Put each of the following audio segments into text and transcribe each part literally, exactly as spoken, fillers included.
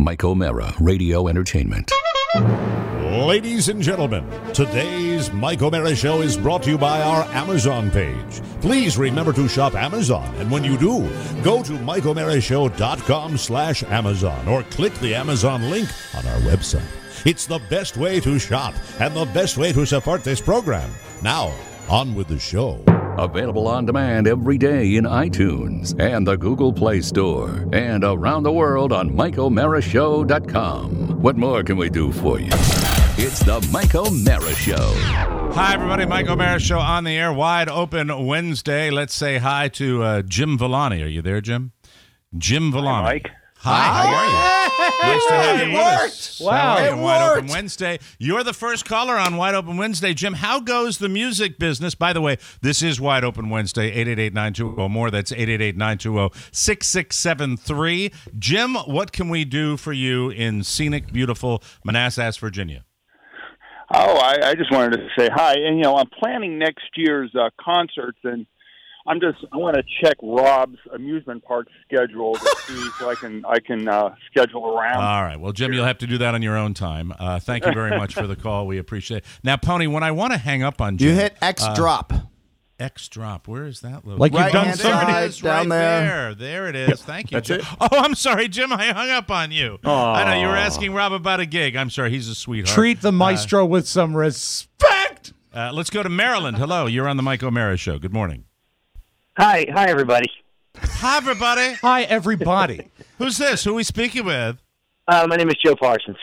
Mike O'Mara, Radio Entertainment. Ladies and gentlemen, today's Mike O'Mara Show is brought to you by our Amazon page. Please remember to shop Amazon, and when you do, go to mike o'mara show dot com slash Amazon or click the Amazon link on our website. It's the best way to shop and the best way to support this program. Now, on with the show. Available on demand every day in iTunes and the Google Play Store and around the world on mike o'mara show dot com. What more can we do for you? It's the Mike O'Mara Show. Hi, everybody. Mike O'Mara Show on the air. Wide open Wednesday. Let's say hi to uh, Jim Villani. Are you there, Jim? Jim Villani. Hi, Mike. Hi, how are you? Nice to have you with us. Wow, How are you it on Wide worked. Open Wednesday. You're the first caller on Wide Open Wednesday. Jim, how goes the music business? By the way, this is Wide Open Wednesday, eight eight eight, nine two zero, more. That's eight eight eight, nine two zero, six six seven three. Jim, what can we do for you in scenic, beautiful Manassas, Virginia? Oh, I, I just wanted to say hi. And, you know, I'm planning next year's uh, concerts, and I'm just, I want to check Rob's amusement park schedule to see so I can, I can uh, schedule around. All right. Well, Jim, you'll have to do that on your own time. Uh, thank you very much for the call. We appreciate it. Now, Pony, when I want to hang up on Jim. You hit X uh, drop. X drop. Where is that located? Like you've oh, done there side it is, down right there. there. There it is. Thank you. That's Jim. it? Oh, I'm sorry, Jim. I hung up on you. Aw. I know you were asking Rob about a gig. I'm sorry. He's a sweetheart. Treat the maestro with some respect. Uh, let's go to Maryland. Hello. You're on the Mike O'Mara Show. Good morning. Hi, hi, everybody. Hi, everybody. Hi, everybody. Who's this? Who are we speaking with? Uh, my name is Joe Parsons.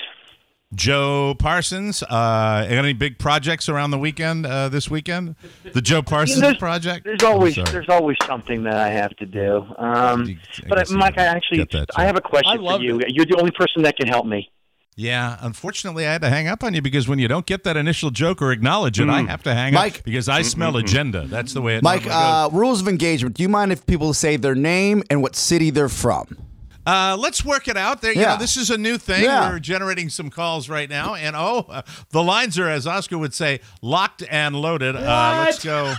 Joe Parsons. Uh, got any big projects around the weekend? Uh, this weekend, the Joe Parsons there's, project. There's always I'm sorry. there's always something that I have to do. Um, I but guess you Mike, I actually get that, I have a question I for love you. it. You're the only person that can help me. Yeah, unfortunately, I had to hang up on you because when you don't get that initial joke or acknowledge it, I have to hang Mike- up because I smell agenda. That's the way it Mike, normally uh, goes. rules of engagement. Do you mind if people say their name and what city they're from? Uh, let's work it out. There, you Yeah. know, this is a new thing. Yeah. We're generating some calls right now, and oh, uh, the lines are, as Oscar would say, locked and loaded. Uh, let's go.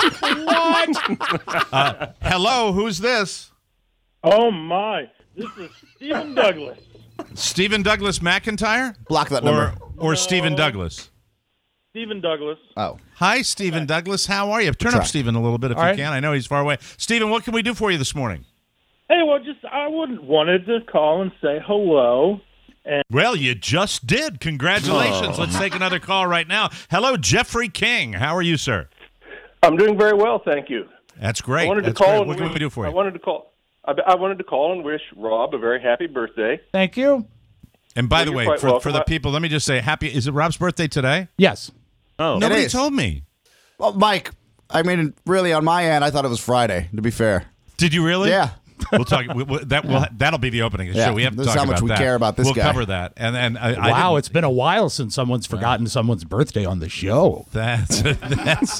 What? Uh, hello, who's this? Oh, my. This is Stephen Douglas. Stephen Douglas McIntyre, Block that or number. or No. Stephen Douglas? Stephen Douglas. Oh. Hi, Stephen Douglas. How are you? Turn Try. up Stephen a little bit if All you right. can. I know he's far away. Stephen, what can we do for you this morning? Hey, well, just I wouldn't wanted to call and say hello. Well, you just did. Congratulations. Oh. Let's take another call right now. Hello, Jeffrey King. How are you, sir? I'm doing very well, thank you. That's great. I wanted That's to call. great. And What can wish, we do for I you? wanted to call. I, I wanted to call and wish Rob a very happy birthday. Thank you. And by Well, the you're way, quite for, for welcome. the I- people, let me just say, happy. Is it Rob's birthday today? Yes. Oh, Nobody is. told me. Well, Mike, I mean, really, on my end, I thought it was Friday, to be fair. Did you really? Yeah. We'll talk. We, we, that will that'll be the opening of the Yeah, show. We have to this talk is how much about we that. care about this we'll guy. cover that. And and I, I Wow, didn't- it's been a while since someone's forgotten someone's birthday on the show. That's that's.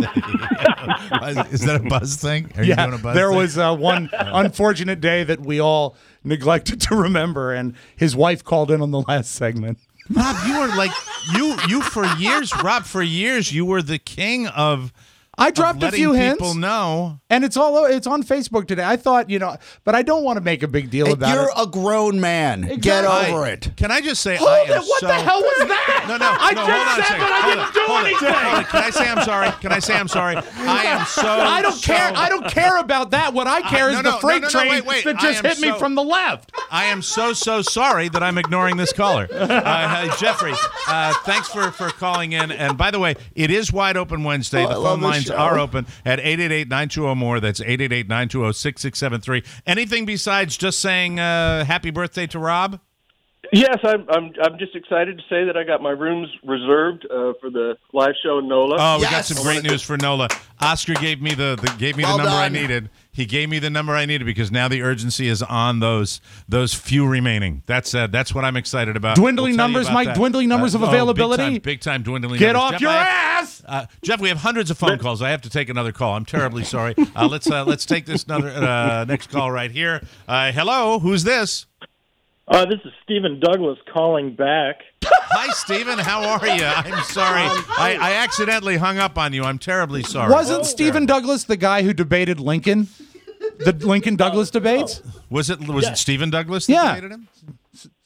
Is that a buzz thing? Are you Yeah, doing a buzz there thing? was uh, one unfortunate day that we all neglected to remember, and his wife called in on the last segment. Rob, you were like you you for years, Rob. For years, you were the king of. I of dropped a letting few hints, people know. and it's all it's on Facebook today. I thought, you know, but I don't want to make a big deal Hey, about you're it. a grown man. Get Exactly. over I- it. Can I just say, Hold I it! am What so, the hell was that? No, no, I no, just hold on a said second. that I Hold didn't it, do hold it, anything. hold it. Can I say I'm sorry? Can I say I'm sorry? I am so. I don't so- care. I don't care about that. What I care no, is no, the freight no, no, no, train wait, wait. that I just am hit me so- from the left. I am so so sorry that I'm ignoring this caller, uh, uh, Jeffrey. Uh, thanks for, for calling in. And by the way, it is Wide Open Wednesday. Oh, I the love phone this lines show. are open at eight eight eight, nine two zero, more. That's eight eight eight, nine two zero, six six seven three. Anything besides just saying uh, happy birthday to Rob? Yes, I'm. I'm. I'm just excited to say that I got my rooms reserved uh, for the live show in NOLA. Oh, we got Yes. some great news for Nola. Oscar gave me the, the gave me Well the number I done. needed. He gave me the number I needed because now the urgency is on those those few remaining. That's uh, that's what I'm excited about. Dwindling We'll tell you numbers, about Mike, that. dwindling numbers of oh, availability? Big time, big time dwindling Get numbers. off Jeff, your I have- ass! Uh, Jeff, we have hundreds of phone calls. I have to take another call. I'm terribly sorry. Uh, let's uh, let's take this another uh, next call right here. Uh, hello, who's this? Uh, this is Stephen Douglas calling back. Hi, Stephen. How are you? I'm sorry. I, I accidentally hung up on you. I'm terribly sorry. Wasn't Stephen Douglas the guy who debated Lincoln? The Lincoln Douglas debates? Was it was it Stephen Douglas that Yeah. debated him?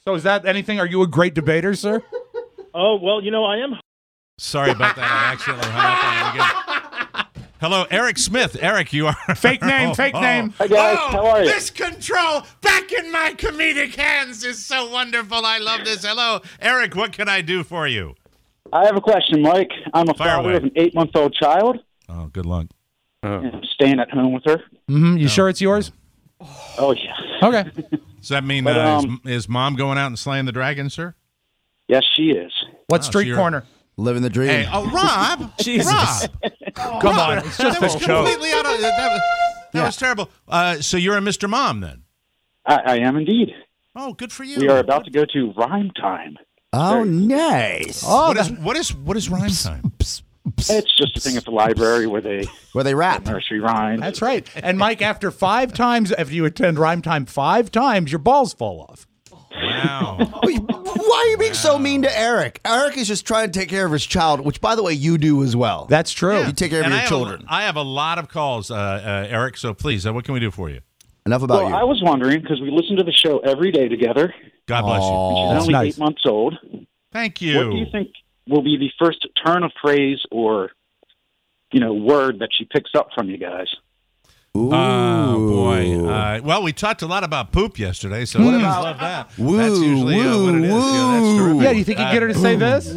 So is that anything? Are you a great debater, sir? Oh, well, you know, I am. Sorry about that. I accidentally hung up on you again. Hello, Eric Smith. Eric, you are fake name. Fake oh, name. Hi, guys. Oh, How are you? This control back in my comedic hands is so wonderful. I love this. Hello, Eric. What can I do for you? I have a question, Mike. I'm a Fire father away. of an eight-month-old child. Oh, good luck. And I'm staying at home with her. Mm-hmm. You sure it's yours? Oh, yeah. Okay. Does that mean But, uh, um, is, is mom going out and slaying the dragon, sir? Yes, she is. What Oh, so street you're- corner? Living the dream. Hey, oh, Rob. Jesus. Rob. Come Rob, on, it's just that was a joke. completely out of that was, that Yeah. was terrible. Uh, so you're a Mister Mom then? I, I am indeed. Oh, good for you. We are about to go to Rhyme Time. Oh, nice. Oh, What is that- what is what is rhyme time? It's just a thing at the library where they Where they rap. nursery rhymes. that's right. And Mike, after five times, after you attend rhyme time five times, your balls fall off. Wow. Why are you being so mean to Eric? Eric is just trying to take care of his child, which, by the way, you do as well. That's true. You take care of And your I have children. A, I have a lot of calls, uh, uh, Eric. So please, uh, what can we do for you? Enough about Well, you. I was wondering, because we listen to the show every day together. God bless you. Aw. She's That's only nice. eight months old. Thank you. What do you think will be the first turn of phrase or, you know, word that she picks up from you guys? Ooh. Oh boy! Uh, well, we talked a lot about poop yesterday, so What I about- love that. Woo, that's usually uh, what it is. woo, Yeah, that's terrific. Yeah, do you think you can get her to say this?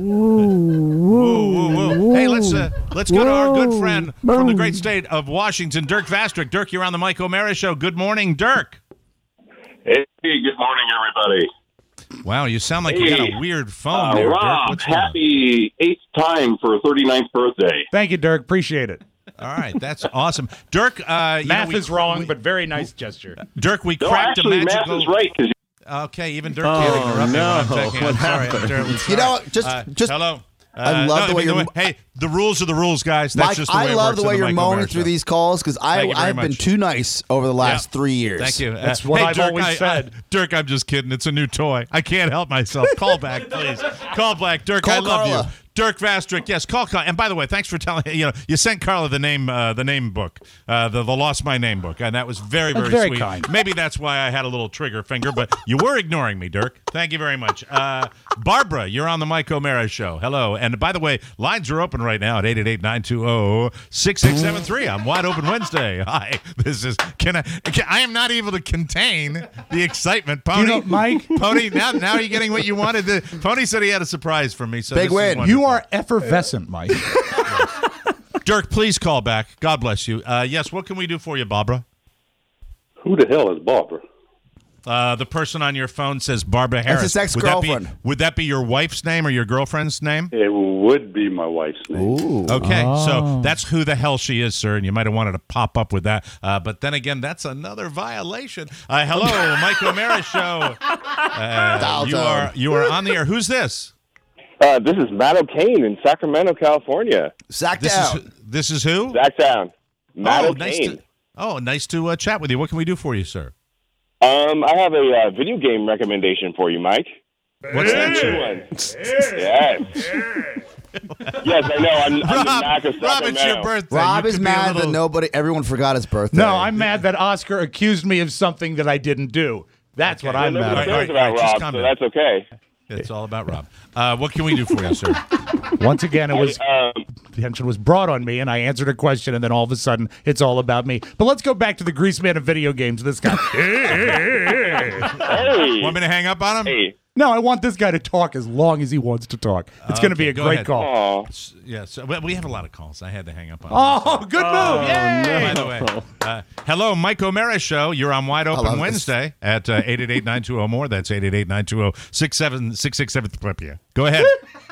Woo, woo, woo. Hey, let's uh, let's go to our good friend from the great state of Washington, Dirk Vastrick. Dirk, you're on the Mike O'Mara Show. Good morning, Dirk. Hey, good morning, everybody. Wow, you sound like you got a weird phone Uh, there, Dirk. Rob, What's going on? happy eighth time for thirty-ninth birthday. Thank you, Dirk. Appreciate it. All right, that's awesome, Dirk. Uh, you Math know, we, is wrong, we- but very nice gesture. Dirk, we No, cracked actually, a magical. math is right because Okay, even Dirk can't interrupt me when I'm taking. I'm sorry, I'm terribly sorry. You know, just- Uh, just- hello. I Uh, love no, the way I mean, you're- Hey, the rules are the rules, guys. That's Mike, just the way I it love works the way in you're Mike moaning O'Mara through Show. these calls because I Thank you very I've been much. too nice over the last Yeah. three years. Thank you. That's Uh, what hey, I've Dirk, always I- said. I- Dirk, I'm just kidding. It's a new toy. I can't help myself. Call back, please. Call back, Dirk. Call I love Carla. you. Dirk Vastrick, yes, call Carla. And by the way, thanks for telling you know you sent Carla the name uh, the name book, uh, the the Lost My Name book, and that was very That's very, very sweet. kind. Maybe that's why I had a little trigger finger, but you were ignoring me, Dirk. Thank you very much. Uh, Barbara, you're on the Mike O'Mara Show. Hello, and by the way, lines are open right now at eight eight eight, nine two zero, six six seven three. I'm Wide Open Wednesday. Hi, this is can I? Can, I am not able to contain the excitement, Pony. You know, Mike- Pony. Now, now you're getting what you wanted. To, Pony said he had a surprise for me. So Big this is win. wonderful. You are effervescent, Mike. Dirk, please call back. God bless you. Uh, yes, what can we do for you, Barbara? who the hell is Barbara? Uh, the person on your phone says Barbara Harris. his Would that be- ex-girlfriend. Would that be your wife's name or your girlfriend's name? It would be my wife's name. Ooh. Okay, Oh. so that's who the hell she is, sir, and you might have wanted to pop up with that. Uh, but then again, that's another violation. Uh, hello, Mike O'Mara Show. Uh, Dial you tone. are you are on the air. Who's this? Uh, this is Matt O'Kane in Sacramento, California. Sack This down. is this is who? Zach Down. Matt oh, O'Kane. nice to oh, nice to uh, chat with you. What can we do for you, sir? Um, I have a uh, video game recommendation for you, Mike. What's that? New sir? one. Yes. Yes, I know. I'm, I'm the Rob, Mac of Rob, it's your Sacramento. birthday. Rob You is could be a mad little- that nobody, everyone forgot his birthday. No, I'm mad that Oscar accused me of something that I didn't do. That's what I'm mad Nobody All right, about. cares all right, about just Rob, calm so down. that's okay. It's all about Rob. Uh, what can we do for you, sir? Once again, it was Um, attention was brought on me, and I answered a question, and then all of a sudden, it's all about me. But let's go back to the grease man of video games. This guy. hey. Want me to hang up on him? Hey. No, I want this guy to talk as long as he wants to talk. It's going to be Okay, a go great ahead. call. Aw. Yes, well, we have a lot of calls. I had to hang up on him. Oh, good move! Yay! By the way, uh, hello, Mike O'Mara Show. You're on Wide love Open this. Wednesday at uh, eight eight eight, nine two zero, more. That's eight eight eight, nine two zero, six seven six six seven. Go ahead.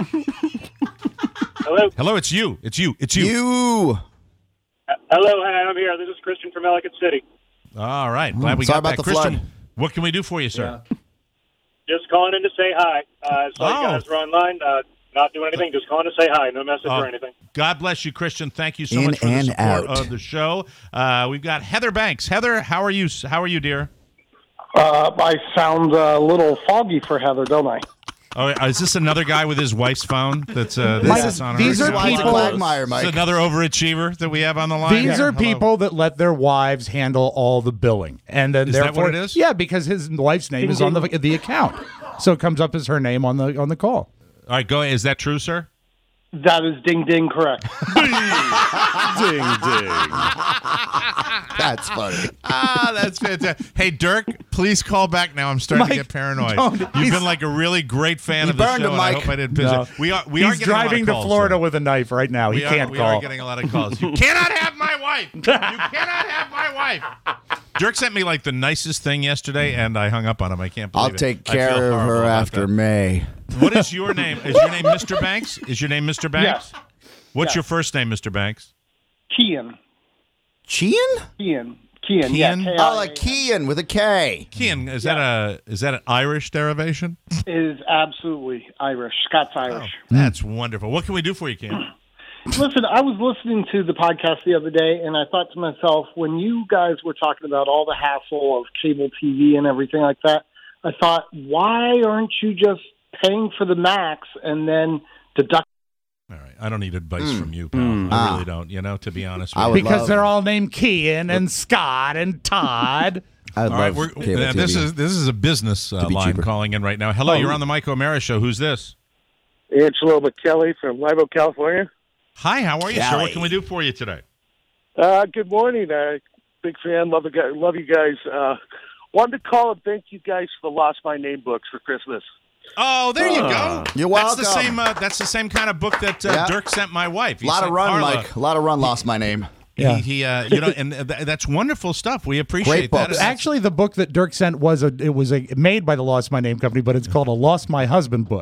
Hello. Hello, it's you. It's you. It's you. You. Hello, hi, I'm here. This is Christian from Ellicott City. All right. Glad we Sorry got about that. the Christian, flood. what can we do for you, sir? Just calling in to say hi. Uh, so Oh. you guys are online, uh, not doing anything, just calling to say hi. No message Oh. or anything. God bless you, Christian. Thank you so In much for the and support out. of the show. Uh, we've got Heather Banks. Heather, how are you? How are you, dear? Uh, I sound a little foggy for Heather, don't I? Oh, is this another guy with his wife's phone? That's uh, Mike, that's on these her? are Why is it people- Quagmire, It's Mike? another overachiever that we have on the line. These here. are Hello. people that let their wives handle all the billing, and then Is that therefore, what it is? yeah, because his wife's name is on the the account. So it comes up as her name on the on the call. All right, go ahead. Is that true, sir? That is ding ding correct. Ding, ding. That's funny. Ah, that's fantastic. Hey, Dirk, please call back now. I'm starting Mike, to get paranoid. don't. You've He's- been like a really great fan You of the burned show, him, and I Mike. hope I didn't piss No. you. We are, we are He's getting a lot of driving to calls, Florida sir. with a knife right now. He We are, can't we call. are getting a lot of calls. You cannot have my wife. You cannot have my wife. Dirk sent me like the nicest thing yesterday, and I hung up on him. I can't believe I'll it. take I feel care of horrible her about after that. May. What is your name? Is your name Mister Banks? Is your name Mister Banks? Yes. What's Yes. your first name, Mister Banks? Kian. Kian? Kian. Kian. Yeah, Kian? K I A N. Oh, like Kian with a K. Kian, is that a is that an Irish derivation? Is absolutely Irish. Scots Irish. That's wonderful. What can we do for you, Kian? Listen, I was listening to the podcast the other day, and I thought to myself, when you guys were talking about all the hassle of cable T V and everything like that, I thought, why aren't you just paying for the max and then deduct? All right, I don't need advice Mm. from you, pal. Mm. I Ah. really don't. You know, to be honest with I you. would Because love- they're all named Kian and Scott and Todd. I All right, love we're, cable uh, T V. this is this is a business uh, To be line cheaper. calling in right now. Hello, Oh. you're on the Mike O'Mara Show. Who's this? Angelo McKelly from Live Oak, California. Hi, how are you, sir? Kelly. What can we do for you today? Uh, good morning. Uh, big fan. Love the guy. Love you guys. Uh, wanted to call and thank you guys for the Lost My Name books for Christmas. Oh, there you go. You're That's the welcome. same. Uh, that's the same kind of book that uh, Yeah. Dirk sent my wife. A He lot of sent run, Carla. Mike. A lot of run lost my name. Yeah. He, he uh, you know, and th- that's wonderful stuff. We appreciate Great that. books. Actually, the book that Dirk sent was a it was a made by the Lost My Name company, but it's called a Lost My Husband book.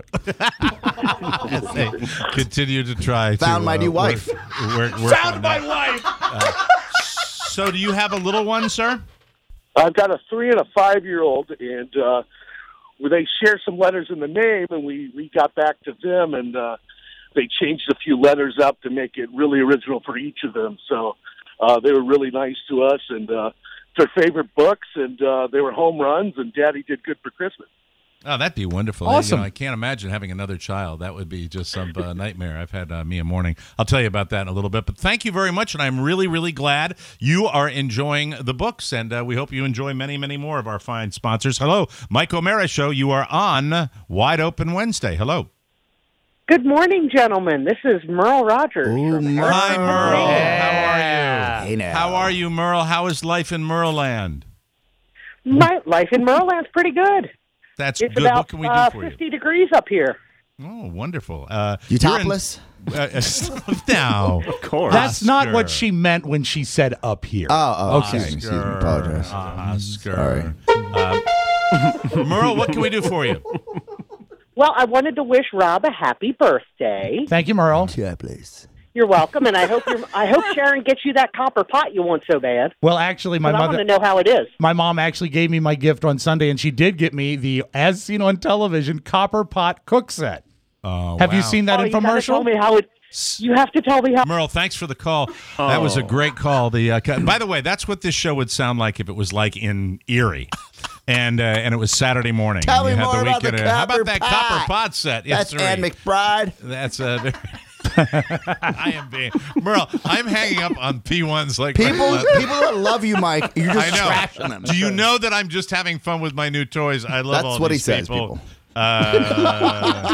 Hey, continue to try. Found to, my uh, new wife. Work, work, work on that. wife. So, do you have a little one, sir? I've got a three and a five year old, and uh, they share some letters in the name, and we, we got back to them, and uh, they changed a few letters up to make it really original for each of them. So uh, they were really nice to us, and uh, it's their favorite books, and uh, they were home runs, and Daddy did good for Christmas. Oh, that'd be wonderful. Awesome. You know, I can't imagine having another child. That would be just some uh, nightmare. I've had uh, Mia Morning. I'll tell you about that in a little bit. But thank you very much, and I'm really, really glad you are enjoying the books, and uh, we hope you enjoy many, many more of our fine sponsors. Hello, Mike O'Mara Show. You are on Wide Open Wednesday. Hello. Good morning, gentlemen. This is Merle Rogers. Ooh, from Merle. Hi, Merle. How are you? Hey now. How are you, Merle? How is life in Merleland? My life in Merleland's pretty good. That's It's good. about What can we do uh, for you? fifty degrees up here. Oh, wonderful. Uh, You you're in- topless? Uh, uh, no. Of course. That's not what Oscar. she meant when she said up here. Oh, oh, Okay. excuse me. Excuse me. Apologize. Oscar. Um, Merle, what can we do for you? Well, I wanted to wish Rob a happy birthday. Thank you, Merle. Yeah, please. You're welcome, and I hope you're, I hope Sharon gets you that copper pot you want so bad. Well, actually, my But I want mother. to know how it is. My mom actually gave me my gift on Sunday, and she did get me the, as seen on television, copper pot cook set. Oh, Have you wow. seen that oh, you gotta tell infomercial? me how it. You have to tell me how. Merle, thanks for the call. That was a great call. The uh, co- by the way, that's what this show would sound like if it was like in Erie, and uh, and it was Saturday morning. Tell and you me had more about the weekend- How about copper that pot? copper pot set? Yes, That's Ann McBride. That's uh, I am being Merle. I'm hanging up on P ones like People, crazy. people that love you, Mike, you're just I know. trashing them. Do you know that I'm just having fun with my new toys? I love That's all what he these says, people. people. Uh,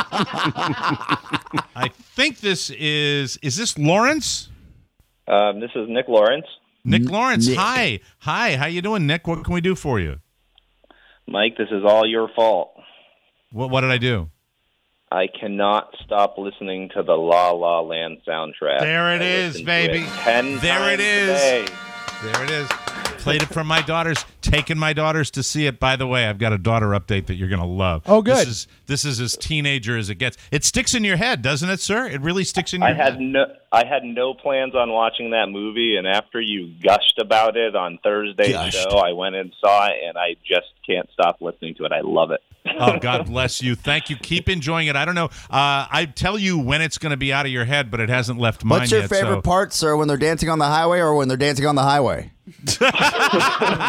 I think this is is this Lawrence? Um, this is Nick Lawrence. Nick Lawrence. Nick. Hi, hi. How you doing, Nick? What can we do for you? Mike, this is all your fault. What What did I do? I cannot stop listening to the La La Land soundtrack. There it I is, listen to baby. it Ten There it times is. a day. There it is. Played it for my daughters. Taken my daughters to see it. By the way, I've got a daughter update that you're going to love. Oh, good. This is this is as teenager as it gets. It sticks in your head, doesn't it, sir? It really sticks in your I head. had no, I had no plans on watching that movie, and after you gushed about it on Thursday's Gushed. show, I went and saw it, and I just can't stop listening to it. I love it. Oh, God bless you. Thank you. Keep enjoying it. I don't know. Uh, I tell you when it's going to be out of your head, but it hasn't left mine What's your yet. favorite so. part, sir, when they're dancing on the highway or when they're dancing on the highway?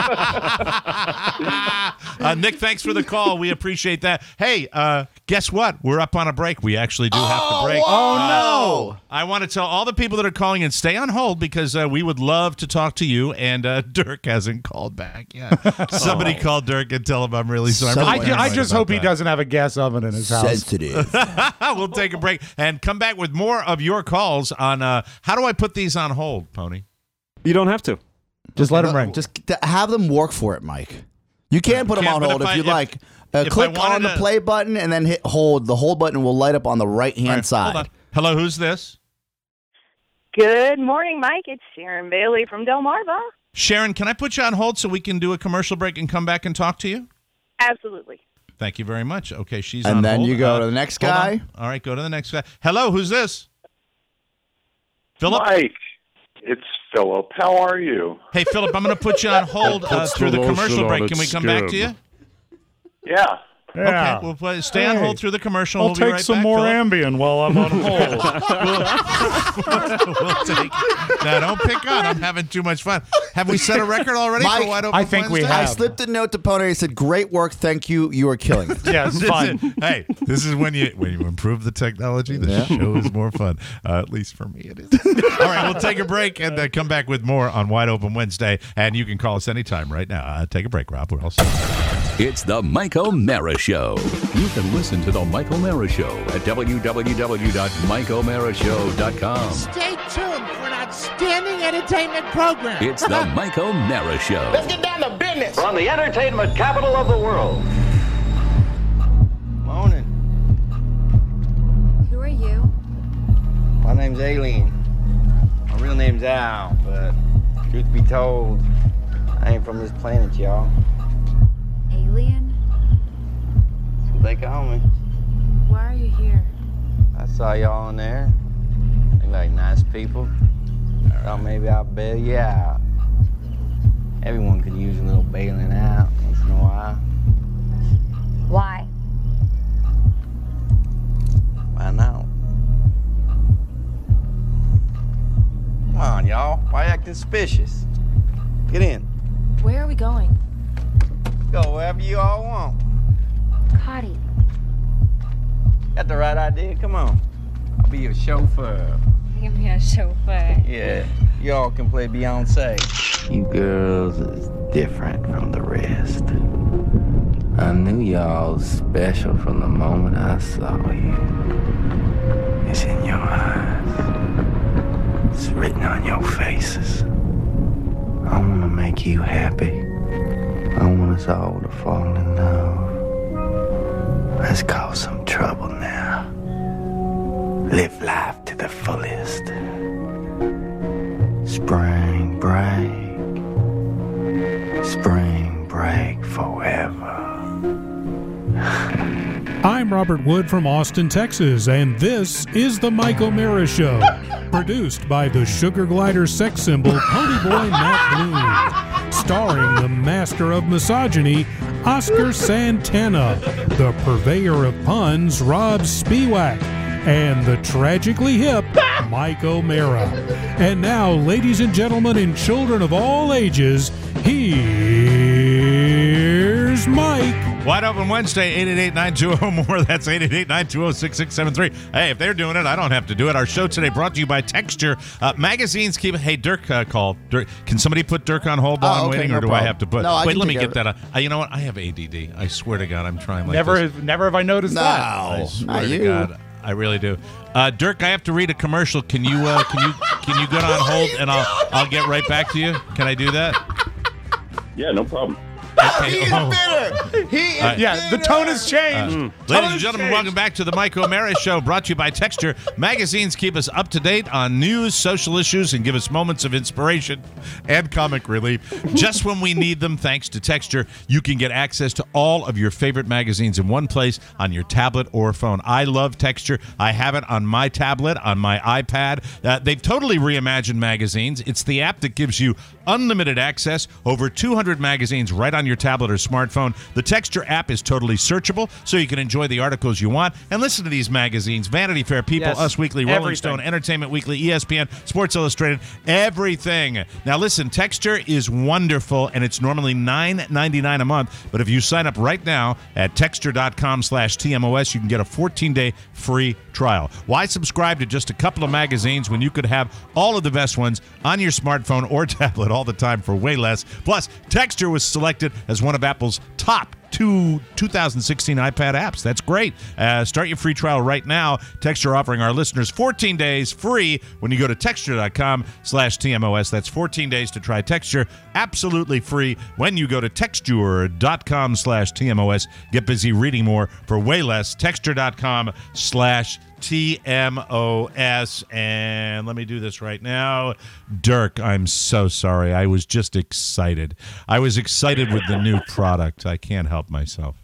uh, Nick, thanks for the call. We appreciate that. Hey, uh, guess what? We're up on a break. We actually do have to break. Oh, Uh, no. I want to tell all the people that are calling in, stay on hold because uh, we would love to talk to you. And uh, Dirk hasn't called back yet. Somebody call Dirk and tell him I'm really sorry. I'm I, really ju- I paranoid just about hope he that. doesn't have a gas oven in his house. Sensitive. We'll take a break and come back with more of your calls on uh, how do I put these on hold, Pony? You don't have to. Just let him ring. Just t- have them work for it, Mike. You can put them Can't, on but hold if if, I- you'd if- like. Uh, if I click wanted on the to- play button and then hit hold. The hold button will light up on the right-hand All right, side. hold on. Hello, who's this? Good morning, Mike. It's Sharon Bailey from Delmarva. Sharon, can I put you on hold so we can do a commercial break and come back and talk to you? Absolutely. Thank you very much. Okay, she's And on then hold. you go Uh, to the next hold on. guy. All right, go to the next guy. Hello, who's this? Philip? Mike, it's Philip. How are you? Hey, Philip, I'm going to put you on hold uh, puts through the the lotion commercial on break. its Can we come back to skin. you? Yeah. Yeah. Okay, we'll play, stay on Hey. hold through the commercial. I'll we'll take be right some back, more Philip. Ambien while I'm on hold. we'll take. Now, don't pick on. I'm having too much fun. Have we set a record already Mike, for Wide Open I think we Wednesday? I have. slipped a note to Pony. I said, "Great work, thank you. You are killing it." Yeah, it's fine. Hey, this is when you when you improve the technology, the Yeah. show is more fun. Uh, at least for me, it is. All right, we'll take a break and uh, come back with more on Wide Open Wednesday. And you can call us anytime right now. Uh, take a break, Rob. We're all set. It's the Mike O'Mara Show. You can listen to the Mike O'Mara Show at w w w dot mike o'mara show dot com. Stay tuned for an outstanding entertainment program. It's the Mike O'Mara Show. Let's get down to business. From the entertainment capital of the world. Morning. Who are you? My name's Alien. My real name's Al, but truth be told, I ain't from this planet, y'all. Alien? That's what they call me. Why are you here? I saw y'all in there. They like nice people. Thought maybe I'll bail you out. Everyone could use a little bailing out once in a while. Why? Why not? Come on, y'all. Why acting suspicious? Get in. Where are we going? Go wherever you all want. Cotty. Got the right idea? Come on. I'll be your chauffeur. Give me a chauffeur. Yeah, y'all can play Beyonce. You girls is different from the rest. I knew y'all was special from the moment I saw you. It's in your eyes. It's written on your faces. I want to make you happy. I want us all to fall in love. Let's cause some trouble now. Live life to the fullest. Spring break. Spring break forever. I'm Robert Wood from Austin, Texas, and this is the Mike O'Mara Show, produced by the sugar glider sex symbol Ponyboy Matt Bloom, starring the master of misogyny, Oscar Santana, the purveyor of puns, Rob Spiewak, and the tragically hip Mike O'Mara. And now, ladies and gentlemen and children of all ages, here's Mike. Wide Open Wednesday, eight eight eight, nine two zero, more. That's eight eight eight, nine two zero, six six seven three. Hey, if they're doing it, I don't have to do it. Our show today brought to you by Texture. Uh, magazines keep... Hey, Dirk uh, called. Dirk, can somebody put Dirk on hold while Oh, I'm okay, waiting, no or do problem. I have to put... No, I Wait, can let me take get care that. Uh, you know what? I have A D D. I swear to God, I'm trying like never, this. never have I noticed No, that. I swear not to you. God, I really do. Uh, Dirk, I have to read a commercial. Can you uh, can you can you get on hold and I'll I'll get right back to you? Can I do that? Yeah, no problem. Okay. He is Oh. bitter. He is Uh, Yeah, the tone has changed. Uh, Ladies and gentlemen, welcome back to the Mike O'Mara Show, brought to you by Texture. Magazines keep us up to date on news, social issues, and give us moments of inspiration and comic relief. Just when we need them, thanks to Texture, you can get access to all of your favorite magazines in one place on your tablet or phone. I love Texture. I have it on my tablet, on my iPad. Uh, they've totally reimagined magazines. It's the app that gives you unlimited access, over two hundred magazines right on on your tablet or smartphone. The Texture app is totally searchable, so you can enjoy the articles you want and listen to these magazines: Vanity Fair, People, Yes, Us Weekly, Rolling everything. Stone, Entertainment Weekly, E S P N, Sports Illustrated, everything. Now listen, Texture is wonderful, and it's normally nine ninety-nine a month, but if you sign up right now at texture.com slash TMOS, you can get a fourteen-day free trial. Why subscribe to just a couple of magazines when you could have all of the best ones on your smartphone or tablet all the time for way less? Plus, Texture was selected as one of Apple's top two two thousand sixteen iPad apps. That's great. Uh, start your free trial right now. Texture offering our listeners fourteen days free when you go to texture.com slash TMOS. That's fourteen days to try Texture absolutely free when you go to texture.com slash TMOS. Get busy reading more for way less. Texture.com slash T M O S. And let me do this right now. Dirk, I'm so sorry. I was just excited. I was excited with the new product. I can't help myself.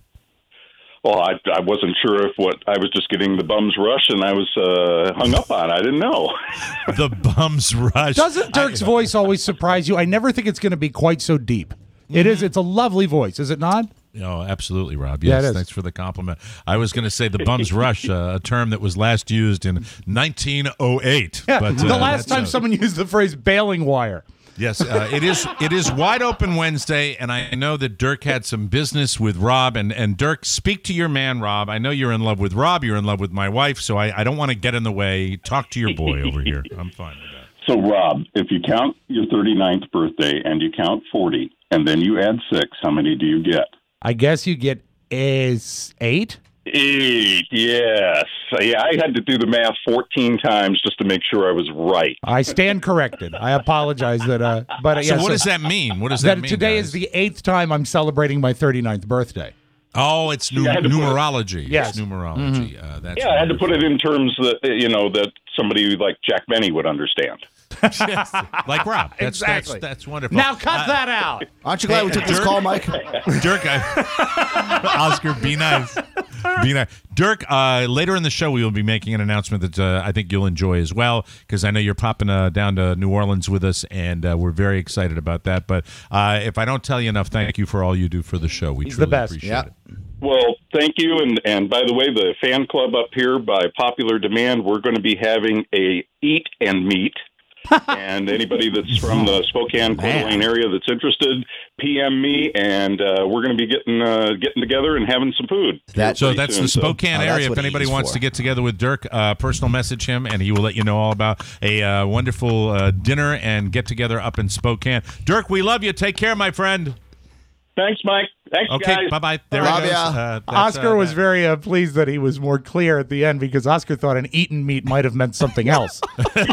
Well, I, I wasn't sure if what I was just getting the bum's rush, and I was uh, hung up on. I didn't know. The bum's rush. Doesn't Dirk's voice always surprise you? I never think it's going to be quite so deep. It is. It's a lovely voice, is it not? Oh, absolutely, Rob. Yeah, Yes, it is. thanks for the compliment. I was going to say the bum's rush, uh, a term that was last used in nineteen oh eight. Yeah, but, the uh, last that's, time uh, someone used the phrase bailing wire. Yes, uh, it is. It is Wide Open Wednesday, and I know that Dirk had some business with Rob. And, and Dirk, speak to your man, Rob. I know you're in love with Rob. You're in love with my wife, so I, I don't want to get in the way. Talk to your boy over here. I'm fine with that. So, Rob, if you count your thirty-ninth birthday and you count forty, and then you add six, how many do you get? I guess you get is eight. Eight, yes. Yeah, I had to do the math fourteen times just to make sure I was right. I stand corrected. I apologize that. Uh, but uh, So yeah, what does that mean? What does that mean, Today guys? is the eighth time I'm celebrating my thirty-ninth birthday. Oh, it's nu- Yeah, I had to put it- numerology. Yes. It's numerology. Uh, that's Yeah, I had to put it in terms that, you know, that somebody like Jack Benny would understand. like Rob. That's, Exactly. That's, that's wonderful. Now cut Uh, that out. Aren't you glad we took this Dirk- call, Mike? Dirk, I, Oscar, be nice. Be nice. Dirk, uh, later in the show, we will be making an announcement that uh, I think you'll enjoy as well, because I know you're popping uh, down to New Orleans with us, and uh, we're very excited about that. But uh, if I don't tell you enough, thank you for all you do for the show. We He's truly the best. appreciate Yeah. it. Well, thank you. And, and by the way, the fan club up here, by popular demand, we're going to be having a eat and meet. And anybody that's from the Spokane, Coeur d'Alene area that's interested, P M me, and uh, we're going to be getting uh, getting together and having some food. That- So pretty that's soon. the So- Spokane Oh, that's area. If what anybody he's wants for. to get together with Dirk, uh, personal message him, and he will let you know all about a uh, wonderful uh, dinner and get together up in Spokane. Dirk, we love you. Take care, my friend. Thanks, Mike. Thanks, Okay, guys. bye bye. There Love he goes. ya. Uh, that's, Oscar uh, was that- very uh, pleased that he was more clear at the end because Oscar thought an eaten meat might have meant something else.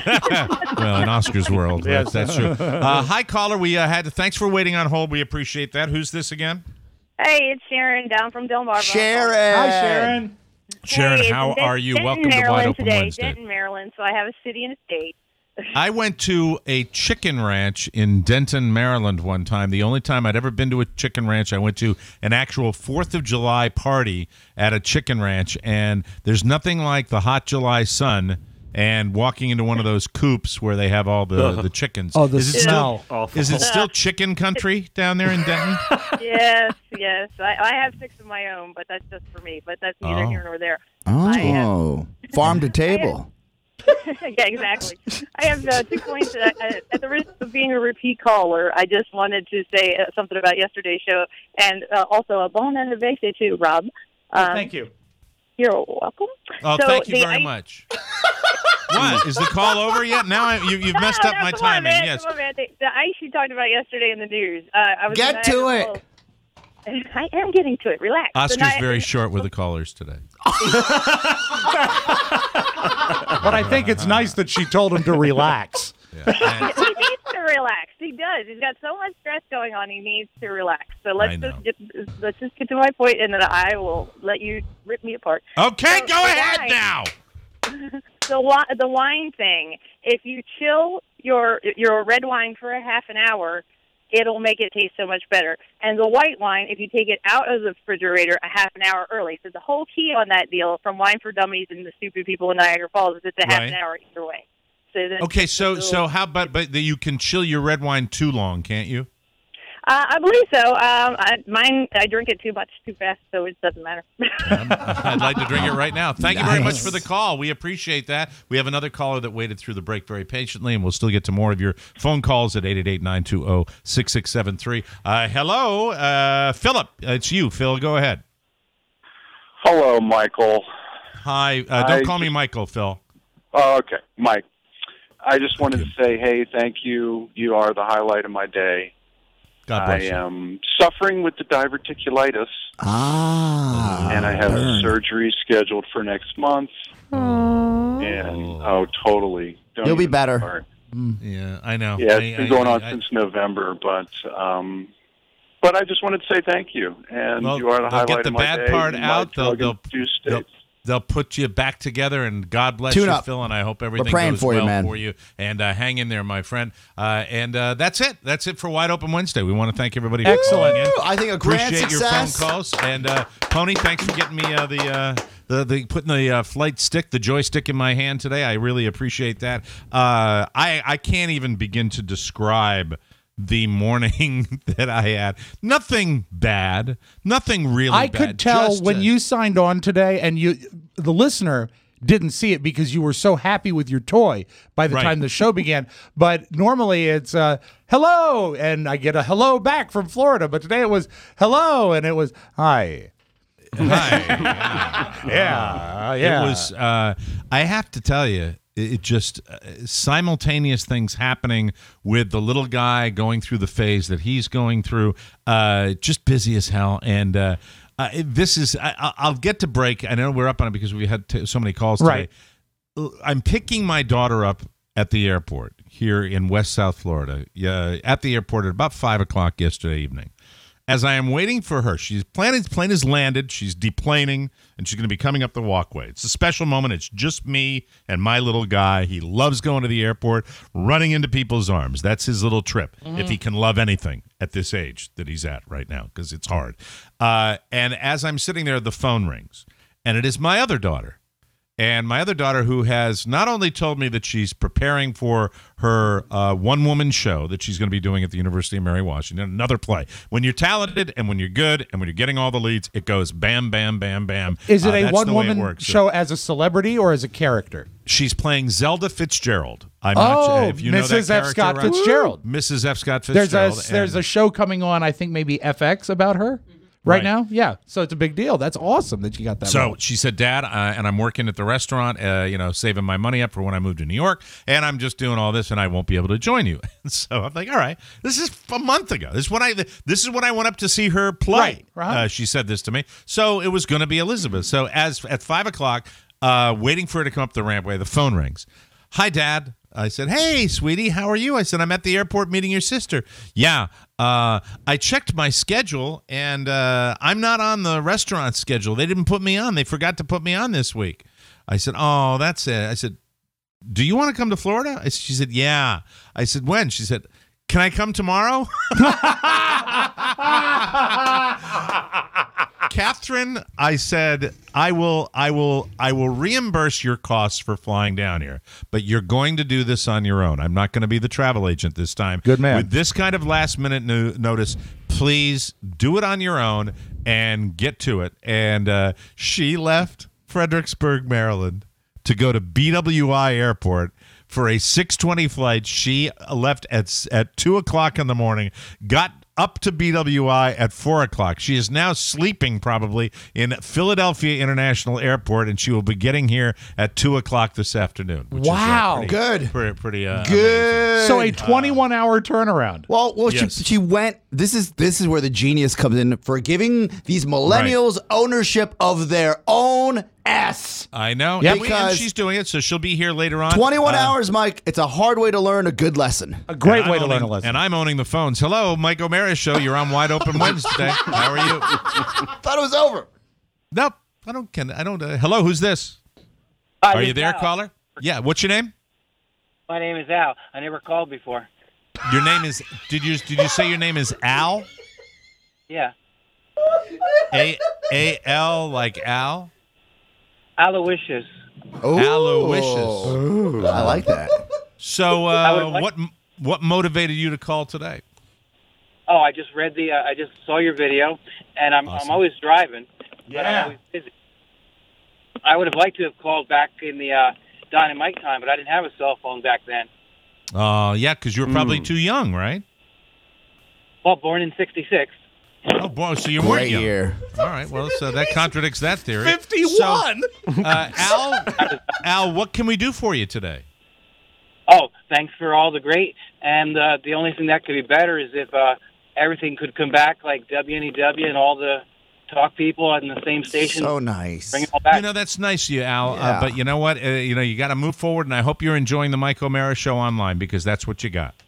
well in Oscar's world. Yes. That's, that's true. Uh, hi, caller. We uh, had to, thanks for waiting on hold. We appreciate that. Who's this again? Hey, it's Sharon down from Delmarva. Sharon. Hi, Sharon. Sharon, Hey, it's how in Den- are you? Denton, Welcome to Wide Maryland Open today. Wednesday. Denton, Maryland. So I have a city and a state. I went to a chicken ranch in Denton, Maryland one time. The only time I'd ever been to a chicken ranch, I went to an actual fourth of July party at a chicken ranch, and there's nothing like the hot July sun and walking into one of those coops where they have all the, the chickens. Oh, the is it smell. Still, is it still chicken country down there in Denton? yes, yes. I, I have six of my own, but that's just for me. But that's neither Oh. here nor there. I have- Oh, farm to table. yeah, exactly. I have uh, two points. Uh, at the risk of being a repeat caller, I just wanted to say uh, something about yesterday's show, and uh, also a bon anniversaire too, Rob. Um, Thank you. You're welcome. Oh, So thank you the very ice- much. What? Is the call over yet? Now I, you, you've No, messed up no, my come on, timing. man, Yes. come on, man. The, the ice you talked about yesterday in the news. Uh, I was Get to it. I am getting to it. Relax. The Oscar's night- very short with the callers today. But I think it's nice that she told him to relax. Yeah. And- he needs to relax. He does. He's got so much stress going on. He needs to relax. So let's I know. just get, let's just get to my point, and then I will let you rip me apart. okay, So go the ahead wine- now. The wi- the wine thing. If you chill your your red wine for a half an hour, it'll make it taste so much better. And the white wine, if you take it out of the refrigerator a half an hour early. So the whole key on that deal from Wine for Dummies and the stupid people in Niagara Falls is it's a half Right. an hour either way. So then Okay, so so- so how about but that you can chill your red wine too long, can't you? Uh, I believe so. Um, I, mine, I drink it too much too fast, so it doesn't matter. um, I'd like to drink it right now. Thank you very much Nice. for the call. We appreciate that. We have another caller that waited through the break very patiently, and we'll still get to more of your phone calls at eight eight eight, nine two zero, six six seven three. Uh, hello, uh, Philip. It's you, Phil. Go ahead. Hello, Michael. Hi. Uh, don't I call me Michael, Phil. Oh, okay, Mike. I just wanted to say, hey, thank you. You are the highlight of my day. God bless I you. am suffering with the diverticulitis, Ah. and I have burn. surgery scheduled for next month. And oh, totally. Don't You'll be even better. start. Yeah, I know. Yeah, I- it's been I- going on I- since November, but um, but I just wanted to say thank you, and Well, you are the they'll highlight get the of my bad day. part my out. They'll, drug they'll, induced they'll, states. they'll put you back together, and God bless Tune you, up. Phil, and I hope everything praying goes for you, well man. for you. And uh, hang in there, my friend. Uh, and uh, that's it. That's it for Wide Open Wednesday. We want to thank everybody for Excellent. calling in. I think a grand Appreciate success. your phone calls. And uh, Pony, thanks for getting me uh, the, uh, the the putting the uh, flight stick, the joystick in my hand today. I really appreciate that. Uh, I I can't even begin to describe the morning that I had. Nothing bad. Nothing really I bad. could tell Just, when uh, you signed on today, and you, the listener, didn't see it because you were so happy with your toy by the Right. time the show began. But normally it's uh, hello, and I get a hello back from Florida. But today it was hello, and it was hi. Hi. Yeah. Yeah, yeah. It was, uh, I have to tell you, it it just uh, simultaneous things happening with the little guy going through the phase that he's going through, uh, just busy as hell. And uh, uh, this is, I, I- I'll get to break. I know we're up on it because we had t- so many calls today. Right. I'm picking my daughter up at the airport here in West South Florida, uh, at the airport at about five o'clock yesterday evening. As I am waiting for her, she's plane, plane has landed, she's deplaning, and she's going to be coming up the walkway. It's a special moment. It's just me and my little guy. He loves going to the airport, running into people's arms. That's his little trip, if he can love anything at this age that he's at right now, because it's hard. Uh, and as I'm sitting there, the phone rings, and it is my other daughter. And my other daughter, who has not only told me that she's preparing for her uh, one-woman show that she's going to be doing at the University of Mary Washington, another play. When you're talented and when you're good and when you're getting all the leads, it goes bam, bam, bam, bam. Is it Uh, a that's the way it one-woman works. show as a celebrity or as a character? She's playing Zelda Fitzgerald. I'm Oh, not sure if you know Missus that F. character. Scott right? Fitzgerald. Missus F. Scott There's Fitzgerald. a there's and- a show coming on, I think maybe F X about her right, Right. now. Yeah, so it's a big deal. That's awesome that you got that. So role. she said, Dad, uh, and I'm working at the restaurant, uh, you know, saving my money up for when I move to New York, and I'm just doing all this, and I won't be able to join you. And so I'm like, all right, this is a month ago. This is when I this is when I went up to see her play. Right, right. Uh, she said this to me. So it was going to be Elizabeth. So as at five o'clock, uh, waiting for her to come up the rampway, the phone rings. Hi, Dad. I said, hey, sweetie, how are you? I said, I'm at the airport meeting your sister. Yeah, uh, I checked my schedule, and uh, I'm not on the restaurant schedule. They didn't put me on. They forgot to put me on this week. I said, oh, that's it. I said, do you want to come to Florida? I, she said, yeah. I said, when? She said, can I come tomorrow? Catherine, I said, I will, I will, I will reimburse your costs for flying down here, but you're going to do this on your own. I'm not going to be the travel agent this time. Good man. With this kind of last minute no- notice, please do it on your own and get to it. And uh, she left Fredericksburg, Maryland, to go to B W I Airport for a six twenty flight. She left at at two o'clock in the morning, got up to B W I at four o'clock. She is now sleeping probably in Philadelphia International Airport, and she will be getting here at two o'clock this afternoon. Which Wow. is, uh, pretty, Good. Pretty, pretty uh, Good. So a twenty-one hour turnaround. Well, well, Yes. she she went. This is this is where the genius comes in for giving these millennials ownership of their own S. I know. Yeah, and, we- and because she's doing it, so she'll be here later on. twenty-one Uh, hours, Mike. It's a hard way to learn a good lesson. A great and way I'm to learn a owning- lesson. And I'm owning the phones. Hello, Mike O'Mara Show. You're on Wide Open Wednesday. How are you? Thought it was over. Nope. I don't. Can I don't. Uh, hello, who's this? Hi, Are this you is there, Al. caller? Yeah. What's your name? My name is Al. I never called before. Your name is. Did you Did you say your name is Al? Yeah. A A L like Al. Aloysius. Aloysius. Ooh, I like that. So, I uh, would like- what what motivated you to call today? Oh, I just read the. Uh, I just saw your video, and I'm Awesome. I'm always driving. But Yeah. I'm always busy. I would have liked to have called back in the uh, Don and Mike time, but I didn't have a cell phone back then. Uh, yeah, because you were probably too young, right? Well, born in sixty-six. Oh, boy, so you Great weren't young. year. All right, well, so that contradicts that theory. fifty-one. So, uh, Al, Al, what can we do for you today? Oh, thanks for all the great. And uh, the only thing that could be better is if uh, everything could come back like W N E W and all the talk people on the same station. So nice. Bring it all back. You know, that's nice of you, Al. Yeah. Uh, but you know what? Uh, you know, you got to move forward, and I hope you're enjoying the Mike O'Mara Show online because that's what you got.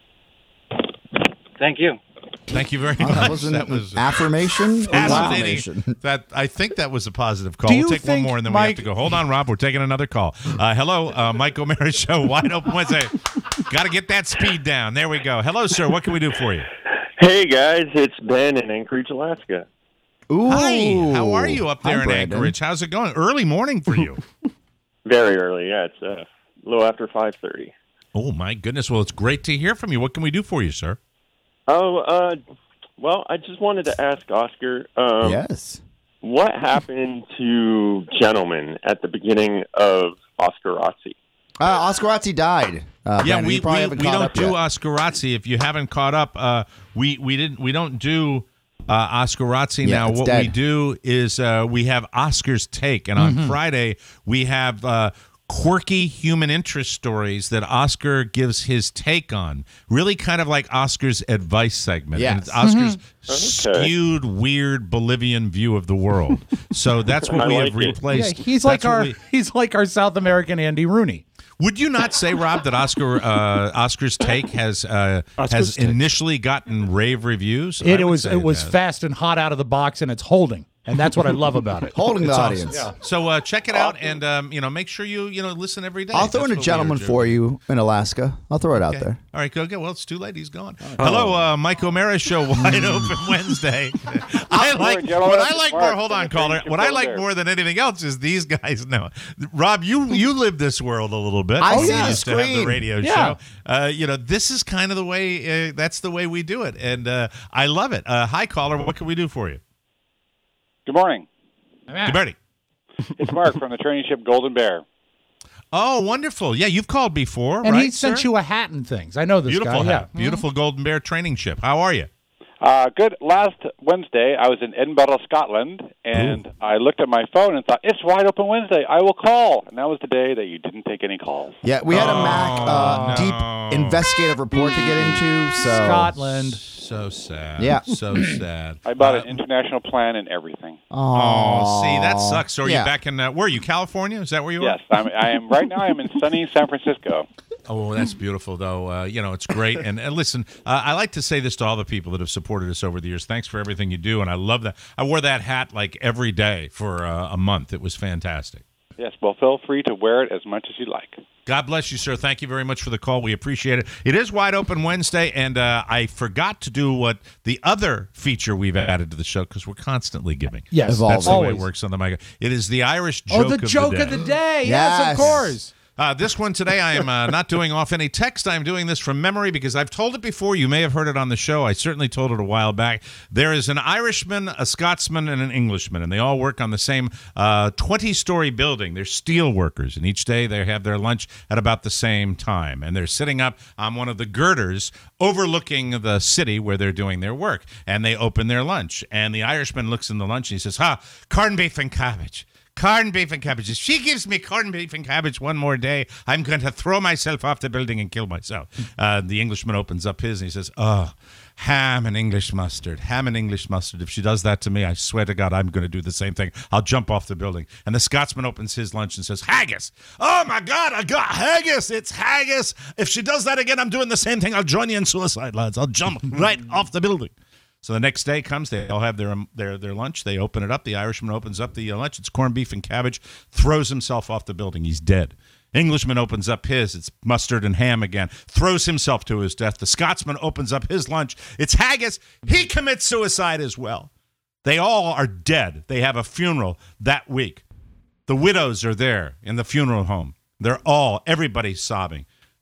Thank you. Thank you very Oh, much. that was an that was affirmation. or fascinating. affirmation? That I think that was a positive call. Do We'll you take one think more, and then we have Mike- to go. Hold on, Rob. We're taking another call. Uh, hello, uh, Mike O'Mara Show, Wide Open Wednesday. Got to get that speed down. There we go. Hello, sir. What can we do for you? Hey guys, it's Ben in Anchorage, Alaska. Ooh. Hi. How are you up there Hi, in Brandon. Anchorage? How's it going? Early morning for you. Very early, yeah. It's uh, a little after five thirty. Oh my goodness. Well, it's great to hear from you. What can we do for you, sir? Oh, uh, well, I just wanted to ask Oscar. Um, Yes. What happened to Gentlemen at the beginning of Oscarazzi? Uh, Oscarazzi died. Uh, yeah, Brandon, we you probably we, haven't we caught don't up do yet. Oscarazzi. If you haven't caught up, uh, we we didn't we don't do uh, Oscarazzi Yeah, now. it's What dead. we do is uh, we have Oscar's Take, and on Friday we have uh, quirky human interest stories that Oscar gives his take on. Really, kind of like Oscar's advice segment. And Yes. it's Oscar's Okay. skewed, weird Bolivian view of the world. So that's what I we like have it. Yeah, replaced. he's like That's what our we- he's like our South American Andy Rooney. Would you not say, Rob, that Oscar uh, Oscar's Take has uh, Oscar's has Take. initially gotten rave reviews? I It, would was say it was has. fast and hot out of the box, and it's holding, and that's what I love about it. Holding the It's audience. awesome. So uh, check it out, and um, you know, make sure you you know listen every day. I'll throw That's in a what we gentleman urge for everybody. you in Alaska. I'll throw it out Okay. there. All right, go get. Well, it's too late. He's gone. Hello, uh, Mike O'Mara Show, Wide Open Wednesday. I like gentlemen. what I like more. Mark, Hold on, from the caller. Training What I Ship like over more than anything else is these guys know. Rob, you you live this world a little bit. I You see the used to have the screen. radio Yeah. show. Uh, you know, this is kind of the way. Uh, that's the way we do it, and uh, I love it. Uh, hi, caller. What can we do for you? Good morning. Good morning. It's Mark from the training ship Golden Bear. Oh, wonderful. Yeah, you've called before, And right, he sent sir? you a hat and things. I know this Beautiful guy. hat. Yeah. Beautiful Golden Bear training ship. How are you? Uh, good. Last Wednesday, I was in Edinburgh, Scotland, and I looked at my phone and thought, it's Wide Open Wednesday. I will call. And that was the day that you didn't take any calls. Yeah, we had a Oh, Mac uh, no. deep investigative report to get into. So Scotland. So sad. Yeah. So sad. I bought Uh, an international plan and everything. Oh, see, that sucks. So are Yeah. you back in, uh, where are you, California? Is that where you Yes, are? I'm, I am right now. I'm in sunny San Francisco. Oh, that's beautiful, though. Uh, you know, it's great. And, and listen, uh, I like to say this to all the people that have supported us over the years. Thanks for everything you do, and I love that. I wore that hat like every day for uh, a month. It was fantastic. Yes, well, feel free to wear it as much as you like. God bless you, sir. Thank you very much for the call. We appreciate it. It is Wide Open Wednesday, and uh, I forgot to do what the other feature we've added to the show because we're constantly giving. Yes, That's the way it always. works on the mic. It is the Irish Oh, joke the of joke the day. of the day. Yes, Yes. of course. Uh, this one today, I am uh, not doing off any text. I'm doing this from memory because I've told it before. You may have heard it on the show. I certainly told it a while back. There is an Irishman, a Scotsman, and an Englishman, and they all work on the same uh, twenty-story building. They're steel workers, and each day they have their lunch at about the same time. And they're sitting up on one of the girders overlooking the city where they're doing their work. And they open their lunch. And the Irishman looks in the lunch, and he says, ha, corned beef and cabbage. Corned beef and cabbage. If she gives me corned beef and cabbage one more day, I'm going to throw myself off the building and kill myself. Uh, the Englishman opens up his and he says, oh, ham and English mustard. Ham and English mustard. If she does that to me, I swear to God, I'm going to do the same thing. I'll jump off the building. And the Scotsman opens his lunch and says, haggis. Oh, my God, I got haggis. It's haggis. If she does that again, I'm doing the same thing. I'll join you in suicide, lads. I'll jump right off the building. So the next day comes, they all have their um, their their lunch. They open it up. The Irishman opens up the uh, lunch. It's corned beef and cabbage. Throws himself off the building. He's dead. Englishman opens up his. It's mustard and ham again. Throws himself to his death. The Scotsman opens up his lunch. It's haggis. He commits suicide as well. They all are dead. They have a funeral that week. The widows are there in the funeral home. They're all, everybody's sobbing.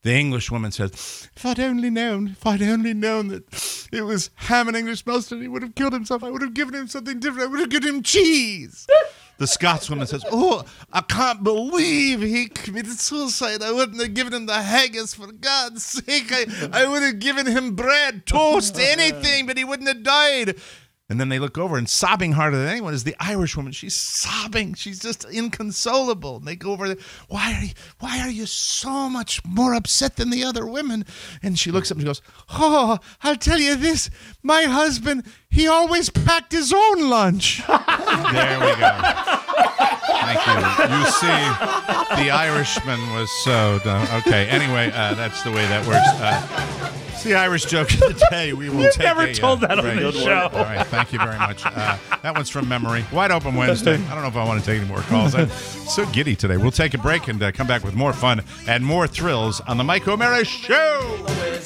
the English woman says, if I'd only known, if I'd only known that it was ham and English mustard, he would have killed himself. I would have given him something different. I would have given him cheese. The Scotswoman says, oh, I can't believe he committed suicide. I wouldn't have given him the haggis, for God's sake. I, I would have given him bread, toast, anything, but he wouldn't have died. And then they look over, and sobbing harder than anyone is the Irish woman. She's sobbing. She's just inconsolable. And they go over there, why are you, why are you so much more upset than the other women? And she looks up and she goes, oh, I'll tell you this. My husband, he always packed his own lunch. There we go. Thank you. You see, the Irishman was so dumb. Okay, anyway, uh, that's the way that works. Uh, it's the Irish joke of the day. We will You've take never a, told uh, that on break. the show. All right, thank you very much. Uh, that one's from memory. Wide Open Wednesday. I don't know if I want to take any more calls. I'm so giddy today. We'll take a break and uh, come back with more fun and more thrills on the Mike O'Mara Show.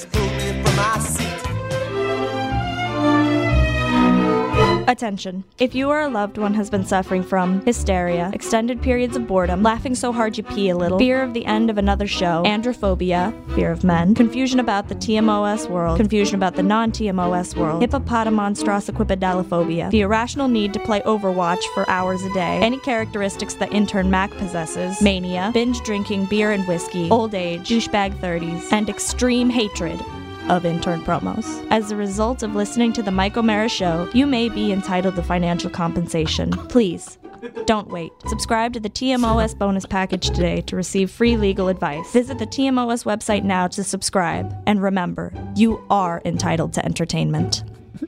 Attention. If you or a loved one has been suffering from hysteria, extended periods of boredom, laughing so hard you pee a little, fear of the end of another show, androphobia, fear of men, confusion about the T M O S world, confusion about the non-T M O S world, hippopotamonstrosiquipedalophobia, the irrational need to play Overwatch for hours a day, any characteristics that intern Mac possesses, mania, binge drinking beer and whiskey, old age, douchebag thirties, and extreme hatred of intern promos. As a result of listening to the Mike O'Mara Show, you may be entitled to financial compensation. Please, don't wait. Subscribe to the T M O S bonus package today to receive free legal advice. Visit the T M O S website now to subscribe. And remember, you are entitled to entertainment.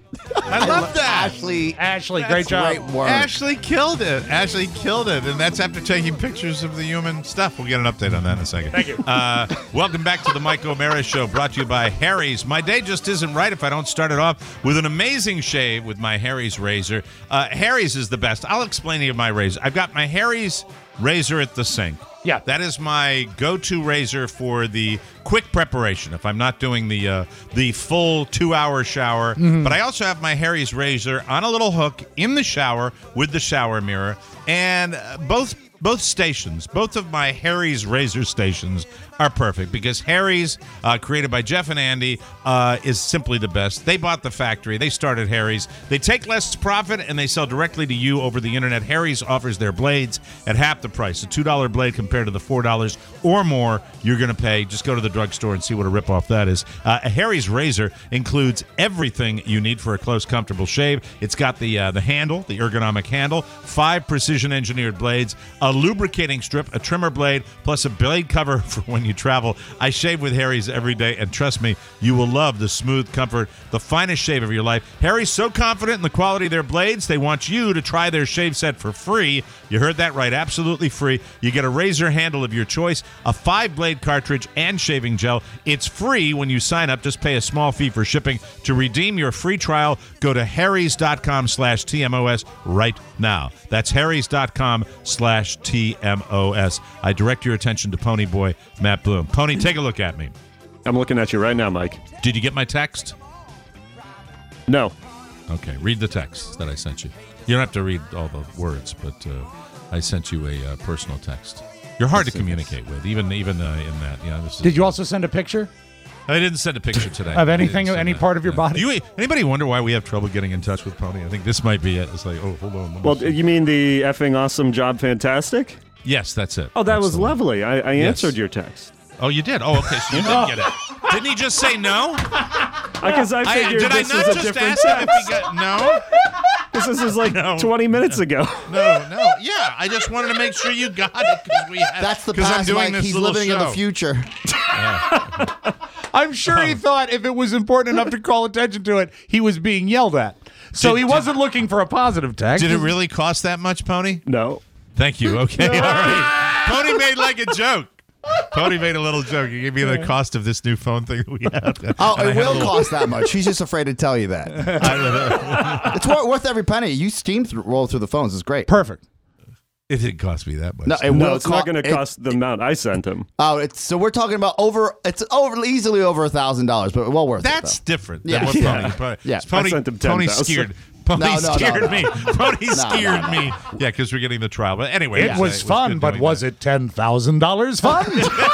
I love that. Ashley, Ashley, That's great job. great work. Ashley killed it. Ashley killed it. And that's after taking pictures of the human stuff. We'll get an update on that in a second. Thank you. Uh, welcome back to the Mike O'Mara Show, brought to you by Harry's. My day just isn't right if I don't start it off with an amazing shave with my Harry's razor. Uh, Harry's is the best. I'll explain to you my razor. I've got my Harry's razor at the sink. Yeah. That is my go-to razor for the quick preparation if I'm not doing the uh, the full two-hour shower. Mm-hmm. But I also have my Harry's razor on a little hook in the shower with the shower mirror. And uh, both both stations, both of my Harry's razor stations are perfect because Harry's, uh, created by Jeff and Andy, uh, is simply the best. They bought the factory. They started Harry's. They take less profit and they sell directly to you over the internet. Harry's offers their blades at half the price. A two dollar blade compared to the four dollars or more you're going to pay. Just go to the drugstore and see what a ripoff that is. Uh, a Harry's razor includes everything you need for a close, comfortable shave. It's got the uh, the handle, the ergonomic handle, five precision-engineered blades, a lubricating strip, a trimmer blade, plus a blade cover for when you travel. I shave with Harry's every day, and trust me, you will love the smooth comfort, the finest shave of your life. Harry's so confident in the quality of their blades, they want you to try their shave set for free. You heard that right, absolutely free. You get a razor handle of your choice, a five-blade cartridge, and shaving gel. It's free when you sign up. Just pay a small fee for shipping. To redeem your free trial, go to harrys.com slash TMOS right now. That's harrys.com slash TMOS. I direct your attention to Pony Boy Matt Bloom. Pony, take a look at me. I'm looking at you right now, Mike. Did you get my text? No. Okay, read the text that I sent you. You don't have to read all the words, but uh, I sent you a uh, personal text. You're hard to communicate with, even even uh, in that. You know, this is, Did you also send a picture I didn't send a picture today. of anything, of any part of your body? Do you, anybody wonder why we have trouble getting in touch with Pony? I think this might be it. It's like, oh, hold on. Well, you mean the effing awesome job fantastic? Yes, that's it. Oh, that that's was lovely. I, I Yes. answered your text. Oh, you did? Oh, okay, so you did get it. Didn't he just say no? Because I figured did this I was not a just different ask him text. if he got no? This is like No. twenty minutes ago. No, no. Yeah, I just wanted to make sure you got it because we had. That's the 'cause I'm past, doing Mike. this He's little living in the show. future. I'm sure he thought if it was important enough to call attention to it, he was being yelled at. So Did- he did- wasn't looking for a positive text. Did it really cost that much, Pony? No. Thank you. Okay, all right. Pony made like a joke. Pony made a little joke. He gave me the cost of this new phone thing that we have. Oh, And I it had a will little- cost that much. He's just afraid to tell you that. It's wor- worth every penny. You steam through, roll through the phones. It's great. Perfect. It didn't cost me that much. No, it No, will it's co- not going to it- cost the amount I sent him. Oh, it's so we're talking about over. It's over easily over a thousand dollars, but well worth That's it. different Yeah. than what Yeah. Pony. Pony Yeah. Pony, I sent him Pony ten thousand. scared. Pony No, no, no, scared no. me. Pony No, scared no, no. me. Yeah, because we're getting the trial. But anyway, It yeah, was fun, good but doing was that. it ten thousand dollars fun?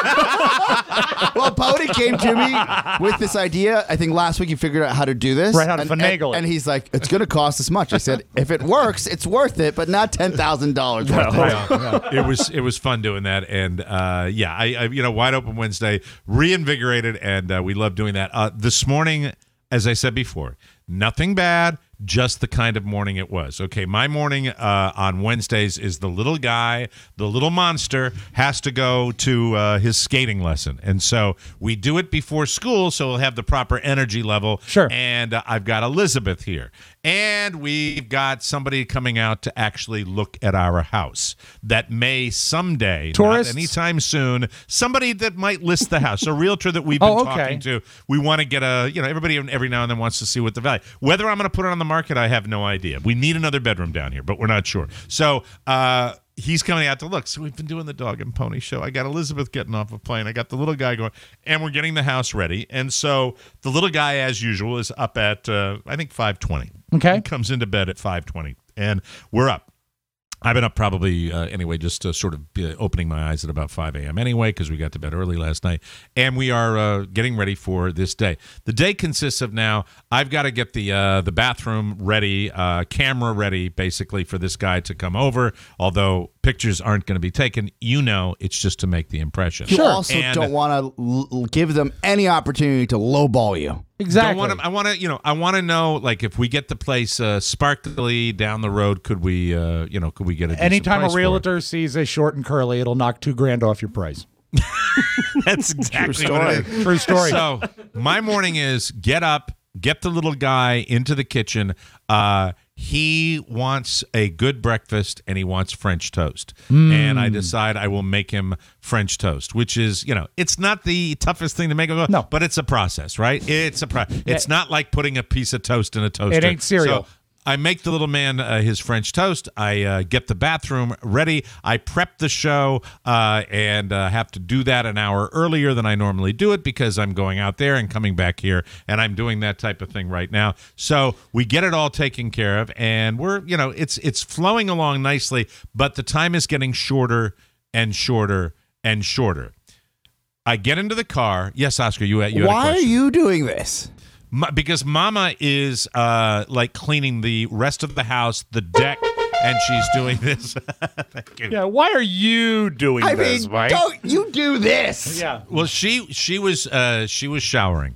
Well, Pony came to me with this idea. I think last week he figured out how to do this. Right, how to and, finagle and, it. and he's like, it's going to cost this much. I said, if it works, it's worth it, but not ten thousand dollars worth it. It was it was fun doing that, and uh, yeah, I, I you know Wide Open Wednesday reinvigorated, and uh, we love doing that. Uh, this morning, as I said before, nothing bad. Just the kind of morning it was. Okay, my morning uh, on Wednesdays is the little guy, the little monster, has to go to uh, his skating lesson. And so we do it before school so we'll have the proper energy level. Sure. And uh, I've got Elizabeth here. And we've got somebody coming out to actually look at our house that may someday, Tourists? not anytime soon, somebody that might list the house, a realtor that we've been Oh, okay. talking to. We want to get a, you know, everybody every now and then wants to see what the value. Whether I'm going to put it on the market, I have no idea. We need another bedroom down here, but we're not sure. So uh, he's coming out to look. So we've been doing the dog and pony show. I got Elizabeth getting off a plane. I got the little guy going, and we're getting the house ready. And so the little guy, as usual, is up at, uh, I think, five twenty. Okay. He comes into bed at five twenty, and we're up. I've been up probably, uh, anyway, just uh, sort of uh, opening my eyes at about five a.m. anyway, because we got to bed early last night. And we are uh, getting ready for this day. The day consists of now, I've got to get the uh, the bathroom ready, uh, camera ready, basically, for this guy to come over. Although pictures aren't going to be taken, you know, it's just to make the impression. You also And- don't want to l- l- give them any opportunity to lowball you. Exactly. Don't want to, I want to, you know, I want to know, like, if we get the place uh, sparkly down the road, could we, uh, you know, could we get a decent Anytime a price for it? realtor sees a short and curly, it'll knock two grand off your price. That's exactly True what it story. is. True story. So my morning is get up, get the little guy into the kitchen. Uh, he wants a good breakfast and he wants French toast. Mm. And I decide I will make him French toast, which is, you know, it's not the toughest thing to make. No. But it's a process, right? It's a pro- It's not like putting a piece of toast in a toaster. It ain't cereal. So I make the little man uh, his French toast. I uh, get the bathroom ready. I prep the show uh, and uh, have to do that an hour earlier than I normally do it because I'm going out there and coming back here, and I'm doing that type of thing right now. So we get it all taken care of, and we're, you know, it's it's flowing along nicely, but the time is getting shorter and shorter and shorter. I get into the car. Yes, Oscar, you, you had a Why are question. you doing this? Ma- because Mama is uh, like cleaning the rest of the house, the deck, and she's doing this. Thank you. Yeah, why are you doing I this, mean, Mike? don't you do this? Yeah. Well, she she was uh, she was showering.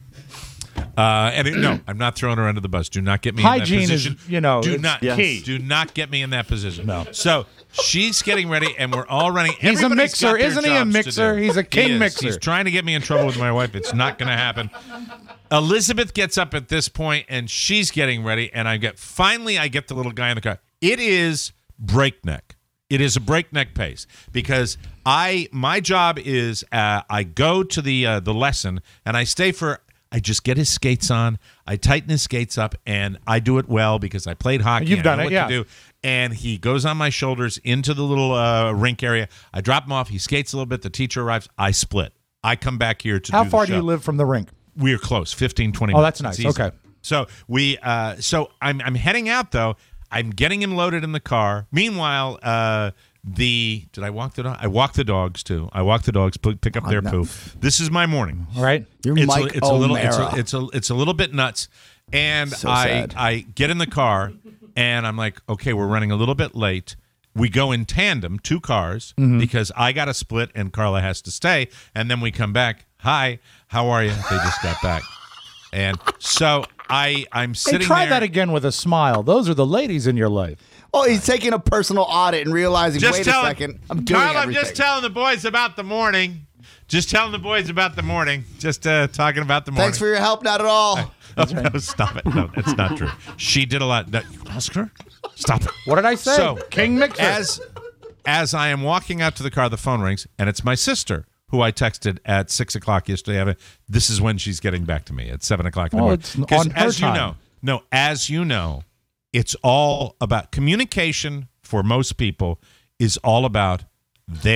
Uh, and it, no, I'm not throwing her under the bus. Do not get me Hygiene in that is, position. you know, do it's not key. do not get me in that position. No. So she's getting ready, and we're all running. He's a Everybody's mixer, got their isn't he a jobs to mixer? do. He's a king He is. mixer. He's trying to get me in trouble with my wife. It's not going to happen. Elizabeth gets up at this point, and she's getting ready, and I get finally I get the little guy in the car. It is breakneck. It is a breakneck pace because I my job is uh, I go to the uh, the lesson and I stay for I just get his skates on, I tighten his skates up, and I do it well because I played hockey. You've I done know it, what yeah. to do. And he goes on my shoulders into the little uh, rink area. I drop him off. He skates a little bit. The teacher arrives. I split. I come back here to How do far the do show. you live from the rink? We're close, fifteen, twenty Oh, minutes. that's It's nice. easy. Okay. So we, uh, so I'm, I'm heading out though. I'm getting him loaded in the car. Meanwhile, uh, the did I walk the dog? I walk the dogs too. I walk the dogs, pick pick up Oh, their no. poo. This is my morning. All right. You're It's Mike a, it's a little, it's a, O'Mara. it's a, it's a little bit nuts. And So I, sad. I get in the car, and I'm like, okay, we're running a little bit late. We go in tandem, two cars, Mm-hmm. because I got to split and Carla has to stay. And then we come back. Hi, how are you? They just got back. And so I, I'm Hey, sitting try there. that again with a smile. Those are the ladies in your life. Oh, he's taking a personal audit and realizing, Just wait tell a second, I'm doing Carl, I'm everything. just telling the boys about the morning. Just telling the boys about the morning. Just uh, talking about the morning. Thanks for your help, not at all. Oh, no, stop it. No, that's not true. She did a lot. No, ask her. Stop it. What did I say? So, King Mixer. As, as I am walking out to the car, the phone rings, and it's my sister, who I texted at six o'clock yesterday. I mean, this is when she's getting back to me, at seven o'clock in the Oh, morning. it's 'Cause on her as time. you know, no, as you know, it's all about communication for most people is all about their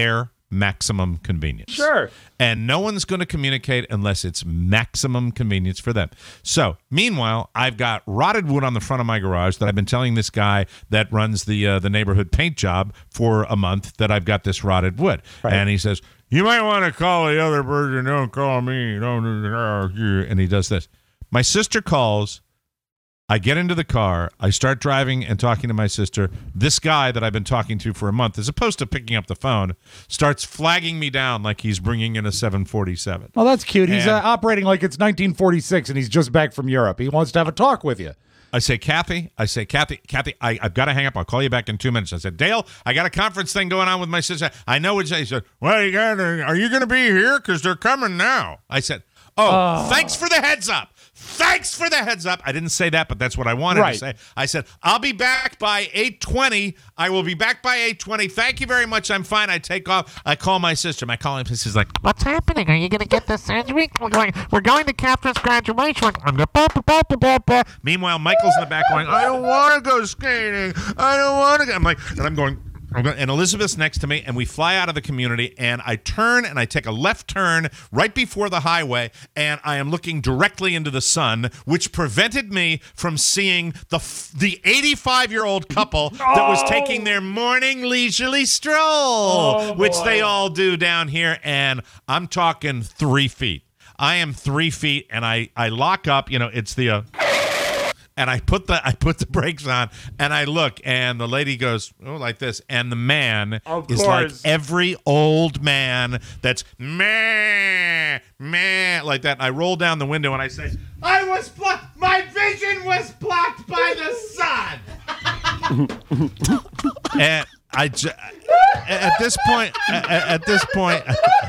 maximum convenience. Sure. And no one's going to communicate unless it's maximum convenience for them. So, meanwhile, I've got rotted wood on the front of my garage that I've been telling this guy that runs the uh, the neighborhood paint job for a month that I've got this rotted wood. Right. And he says, you might want to call the other person. Don't call me. Don't. And he does this. My sister calls. I get into the car. I start driving and talking to my sister. This guy that I've been talking to for a month, as opposed to picking up the phone, starts flagging me down like he's bringing in a seven forty-seven. Well, that's cute. He's And- uh, operating like it's nineteen forty-six and he's just back from Europe. He wants to have a talk with you. I say, Kathy, I say, Kathy, Kathy, I, I've got to hang up. I'll call you back in two minutes. I said, Dale, I got a conference thing going on with my sister. I know what you say. He said, well, you got are you going to be here? Because they're coming now. I said, oh, Oh. thanks for the heads up. Thanks for the heads up. I didn't say that, but that's what I wanted Right. to say. I said, I'll be back by eight twenty. I will be back by eight twenty. Thank you very much. I'm fine. I take off. I call my sister. My calling sister's like, What's happening? Are you going to get the surgery? We're going, we're going to Catherine's graduation. Meanwhile, Michael's in the back going, I don't want to go skating. I don't want to go. I'm like, and I'm going, I'm going, and Elizabeth's next to me, and we fly out of the community, and I turn, and I take a left turn right before the highway, and I am looking directly into the sun, which prevented me from seeing the f- the eighty-five-year-old couple that was taking their morning leisurely stroll, Oh, which boy. they all do down here, and I'm talking three feet. I am three feet, and I, I lock up. You know, it's the uh, and I put the I put the brakes on, and I look, and the lady goes, oh, like this, and the man Of is like course. every old man that's meh meh like that. And I roll down the window and I say, I was blo- my vision was blocked by the sun. And I ju- at this point, at, at this point,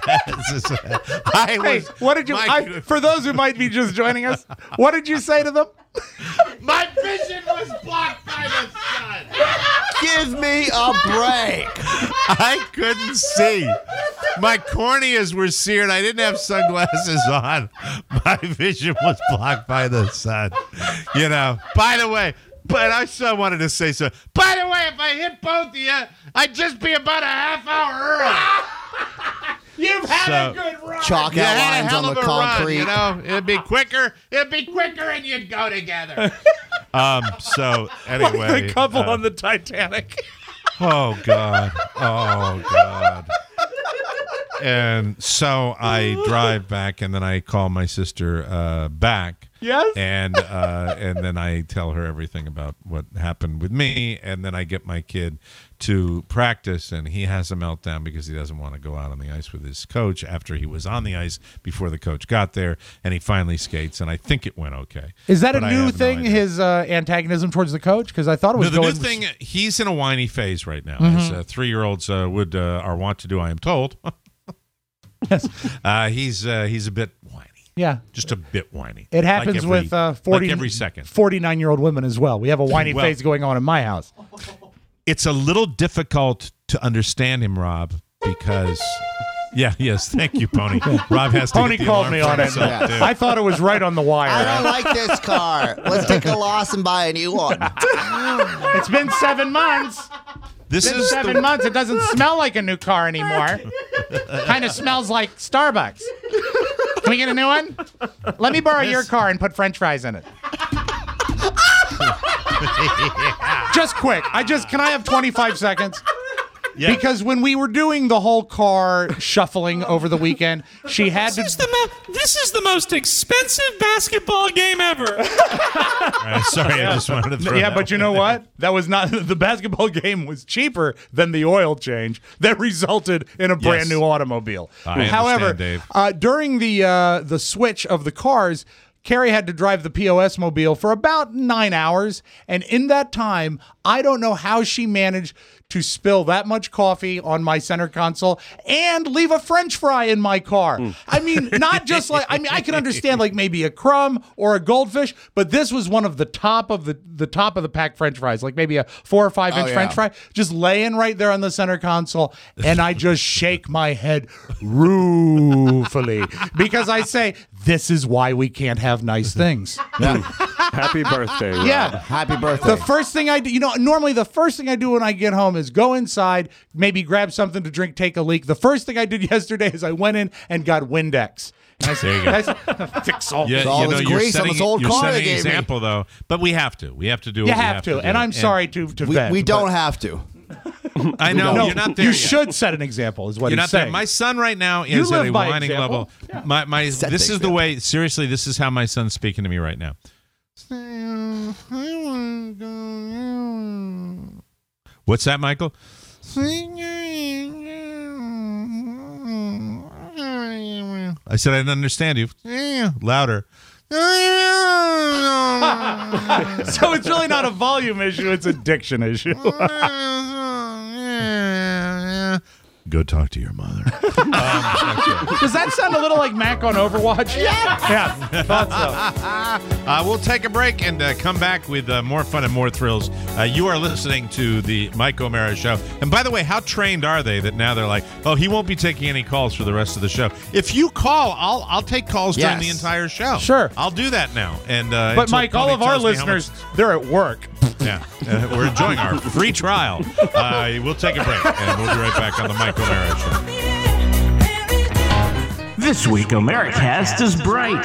I Hey, was. what did you? my- I, for those who might be just joining us, what did you say to them? My vision was blocked by the sun. Give me a break. I couldn't see. My corneas were seared. I didn't have sunglasses on. My vision was blocked by the sun. You know, by the way, but I still wanted to say so. By the way, if I hit both of you, I'd just be about a half hour early. You've had So- a good run. Chalk You had a outlines hell on the of a run, concrete. you know, it'd be quicker. It'd be quicker, and you'd go together. um. So Like anyway, the couple uh, on the Titanic. oh God. Oh God. And so I drive back, and then I call my sister uh, back. Yes. And uh, and then I tell her everything about what happened with me, and then I get my kid to practice, and he has a meltdown because he doesn't want to go out on the ice with his coach after he was on the ice before the coach got there, and he finally skates, and I think it went okay. Is that But a I new have no thing? idea. his uh, antagonism towards the coach? Because I thought it was No, the going. new thing, he's in a whiny phase right now. Mhm. As uh, three-year-olds uh, would uh, are wont to do, I am told. Yes. Uh, he's uh, he's a bit whiny. Yeah. Just a bit whiny. It happens Like every- with uh, forty, like every second. forty-nine-year-old women as well. We have a whiny Well- phase going on in my house. It's a little difficult to understand him, Rob, because yeah, yes, thank you, Pony. Rob has to Pony get the called alarm me for on it. himself, too. I thought it was right on the wire. I don't like this car. Let's take a loss and buy a new one. It's been seven months. This It's been is seven the- months. It doesn't smell like a new car anymore. Kind of smells like Starbucks. Can we get a new one? Let me borrow your car and put French fries in it. Just quick. I just can I have twenty-five seconds? Yeah. Because when we were doing the whole car shuffling over the weekend, she had to. This is the, mo- this is the most expensive basketball game ever. Uh, sorry, I just wanted to throw yeah, that but you one know in. what? That was not the basketball game was cheaper than the oil change that resulted in a brand Yes. new automobile. I understand, However, Dave. Uh, during the uh, the switch of the cars, Carrie had to drive the P O S mobile for about nine hours, and in that time, I don't know how she managed to spill that much coffee on my center console and leave a French fry in my car. I mean, not just like I mean, I can understand like maybe a crumb or a goldfish, but this was one of the top of the the top of the pack French fries, like maybe a four or five Oh, inch yeah. French fry, just laying right there on the center console, and I just shake my head ruefully because I say This is why we can't have nice things. Yeah. Happy birthday, Rob. Yeah. Happy birthday. The first thing I do, you know, normally the first thing I do when I get home is go inside, maybe grab something to drink, take a leak. The first thing I did yesterday is I went in and got Windex. And I said, There you go. "Guys, fix all Yeah, this." all you know, this you're grease on setting, this old you're car setting they an gave me. example, though. But we have to. We have to do You what we have have to, do. and I'm sorry to to we, vent, we don't but- have to. I know No, you're not there You yet. should set an example, is what You're he's not there. saying. My son right now You is at live a by whining example. level. My my Set this the is the way. Seriously, this is how my son's speaking to me right now. What's that, Michael? I said I didn't understand you. Louder. So it's really not a volume issue; it's a diction issue. Go talk to your mother. Does that sound a little like Mac on Overwatch? Yeah, yeah, thought so. Uh, we'll take a break and uh, come back with uh, more fun and more thrills. Uh, you are listening to the Mike O'Mara Show. And by the way, how trained are they that now they're like, oh, he won't be taking any calls for the rest of the show. If you call, I'll I'll take calls during Yes. the entire show. Sure. I'll do that now. And uh, But until Mike, all Tony of our tells me how listeners, much- they're at work. Yeah, uh, we're enjoying our free trial. Uh, we'll take a break, and we'll be right back on the Mike O'Mara Show. This week, Americast is bright.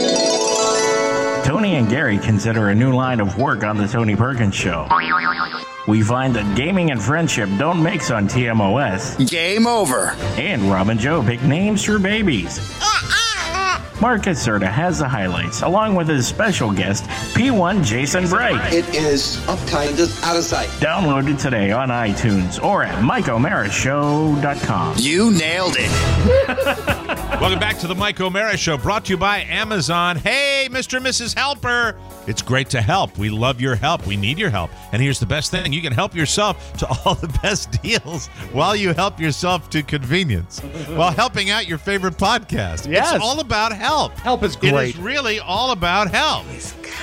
Tony and Gary consider a new line of work on the Tony Perkins Show. We find that gaming and friendship don't mix on T M O S. Game over. And Rob and Joe pick names for babies. Marcus Serta has the highlights, along with his special guest, P one Jason Bright. It is uptight, just out of sight. Download it today on iTunes or at Mike O'Mara Show dot com. You nailed it. Welcome back to the Mike O'Mara Show, brought to you by Amazon. Hey, Mister and Missus Helper. It's great to help. We love your help. We need your help. And here's the best thing. You can help yourself to all the best deals while you help yourself to convenience while helping out your favorite podcast. Yes. It's all about help. Help is It great. is really all about help. You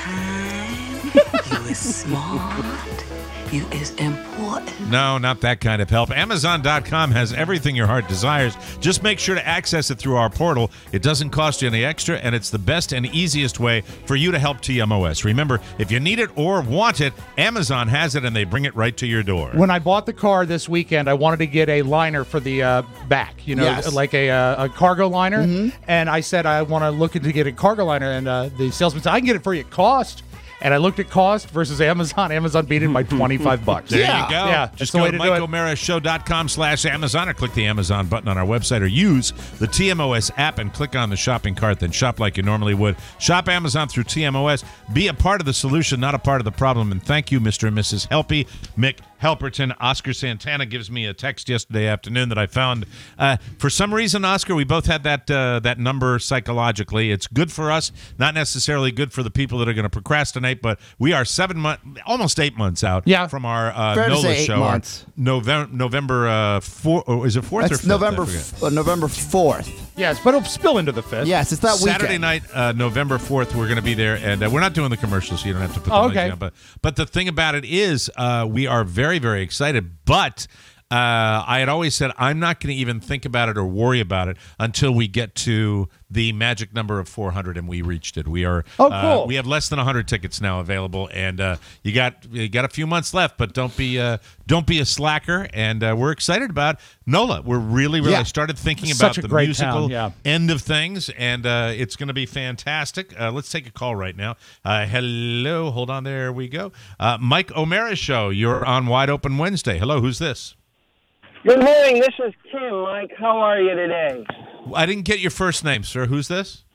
is smart. You is important. No, not that kind of help. Amazon dot com has everything your heart desires. Just make sure to access it through our portal. It doesn't cost you any extra, and it's the best and easiest way for you to help T M O S. Remember, if you need it or want it, Amazon has it, and they bring it right to your door. When I bought the car this weekend, I wanted to get a liner for the uh, back, you know, Yes. like a, uh, a cargo liner. And I said, I want to look into get a cargo liner. And uh, the salesman said, I can get it for you at cost. And I looked at cost versus Amazon. Amazon beat it by twenty-five bucks. There yeah. you go. Yeah, Just that's the go way to to do Mike it. O'Mara Show dot com slash Amazon or click the Amazon button on our website or use the T M O S app and click on the shopping cart, then shop like you normally would. Shop Amazon through T M O S. Be a part of the solution, not a part of the problem. And thank you, Mister and Missus Helpy, Mick Helperton. Oscar Santana gives me a text yesterday afternoon that I found. Uh, for some reason, Oscar, we both had that uh, that number psychologically. It's good for us, not necessarily good for the people that are going to procrastinate, but we are seven months, almost eight months out Yeah. from our uh, Fair to NOLA say eight show. Our months. November, November uh, four, or is it fourth or That's fifth? November, I forget. f- uh, November fourth. Yes, but it'll spill into the fifth. Yes, it's that Saturday weekend. night, uh, November fourth, we're going to be there, and uh, we're not doing the commercials, so you don't have to put the Oh, links okay. down. But, but the thing about it is, uh, we are very, very excited, but uh, I had always said I'm not going to even think about it or worry about it until we get to the magic number of four hundred, and we reached it. We are. Oh, uh, cool. we have less than one hundred tickets now available, and uh, you got you got a few months left, but don't be uh, don't be a slacker. And uh, we're excited about NOLA. We're really, really Yeah. started thinking It's about such a the great musical town, yeah. end of things, and uh, it's going to be fantastic. Uh, let's take a call right now. Uh, hello, hold on, there we go. Uh, Mike O'Mara Show, you're on Wide Open Wednesday. Hello, who's this? Good morning. This is Tim. Mike, how are you today? I didn't get your first name, sir. Who's this?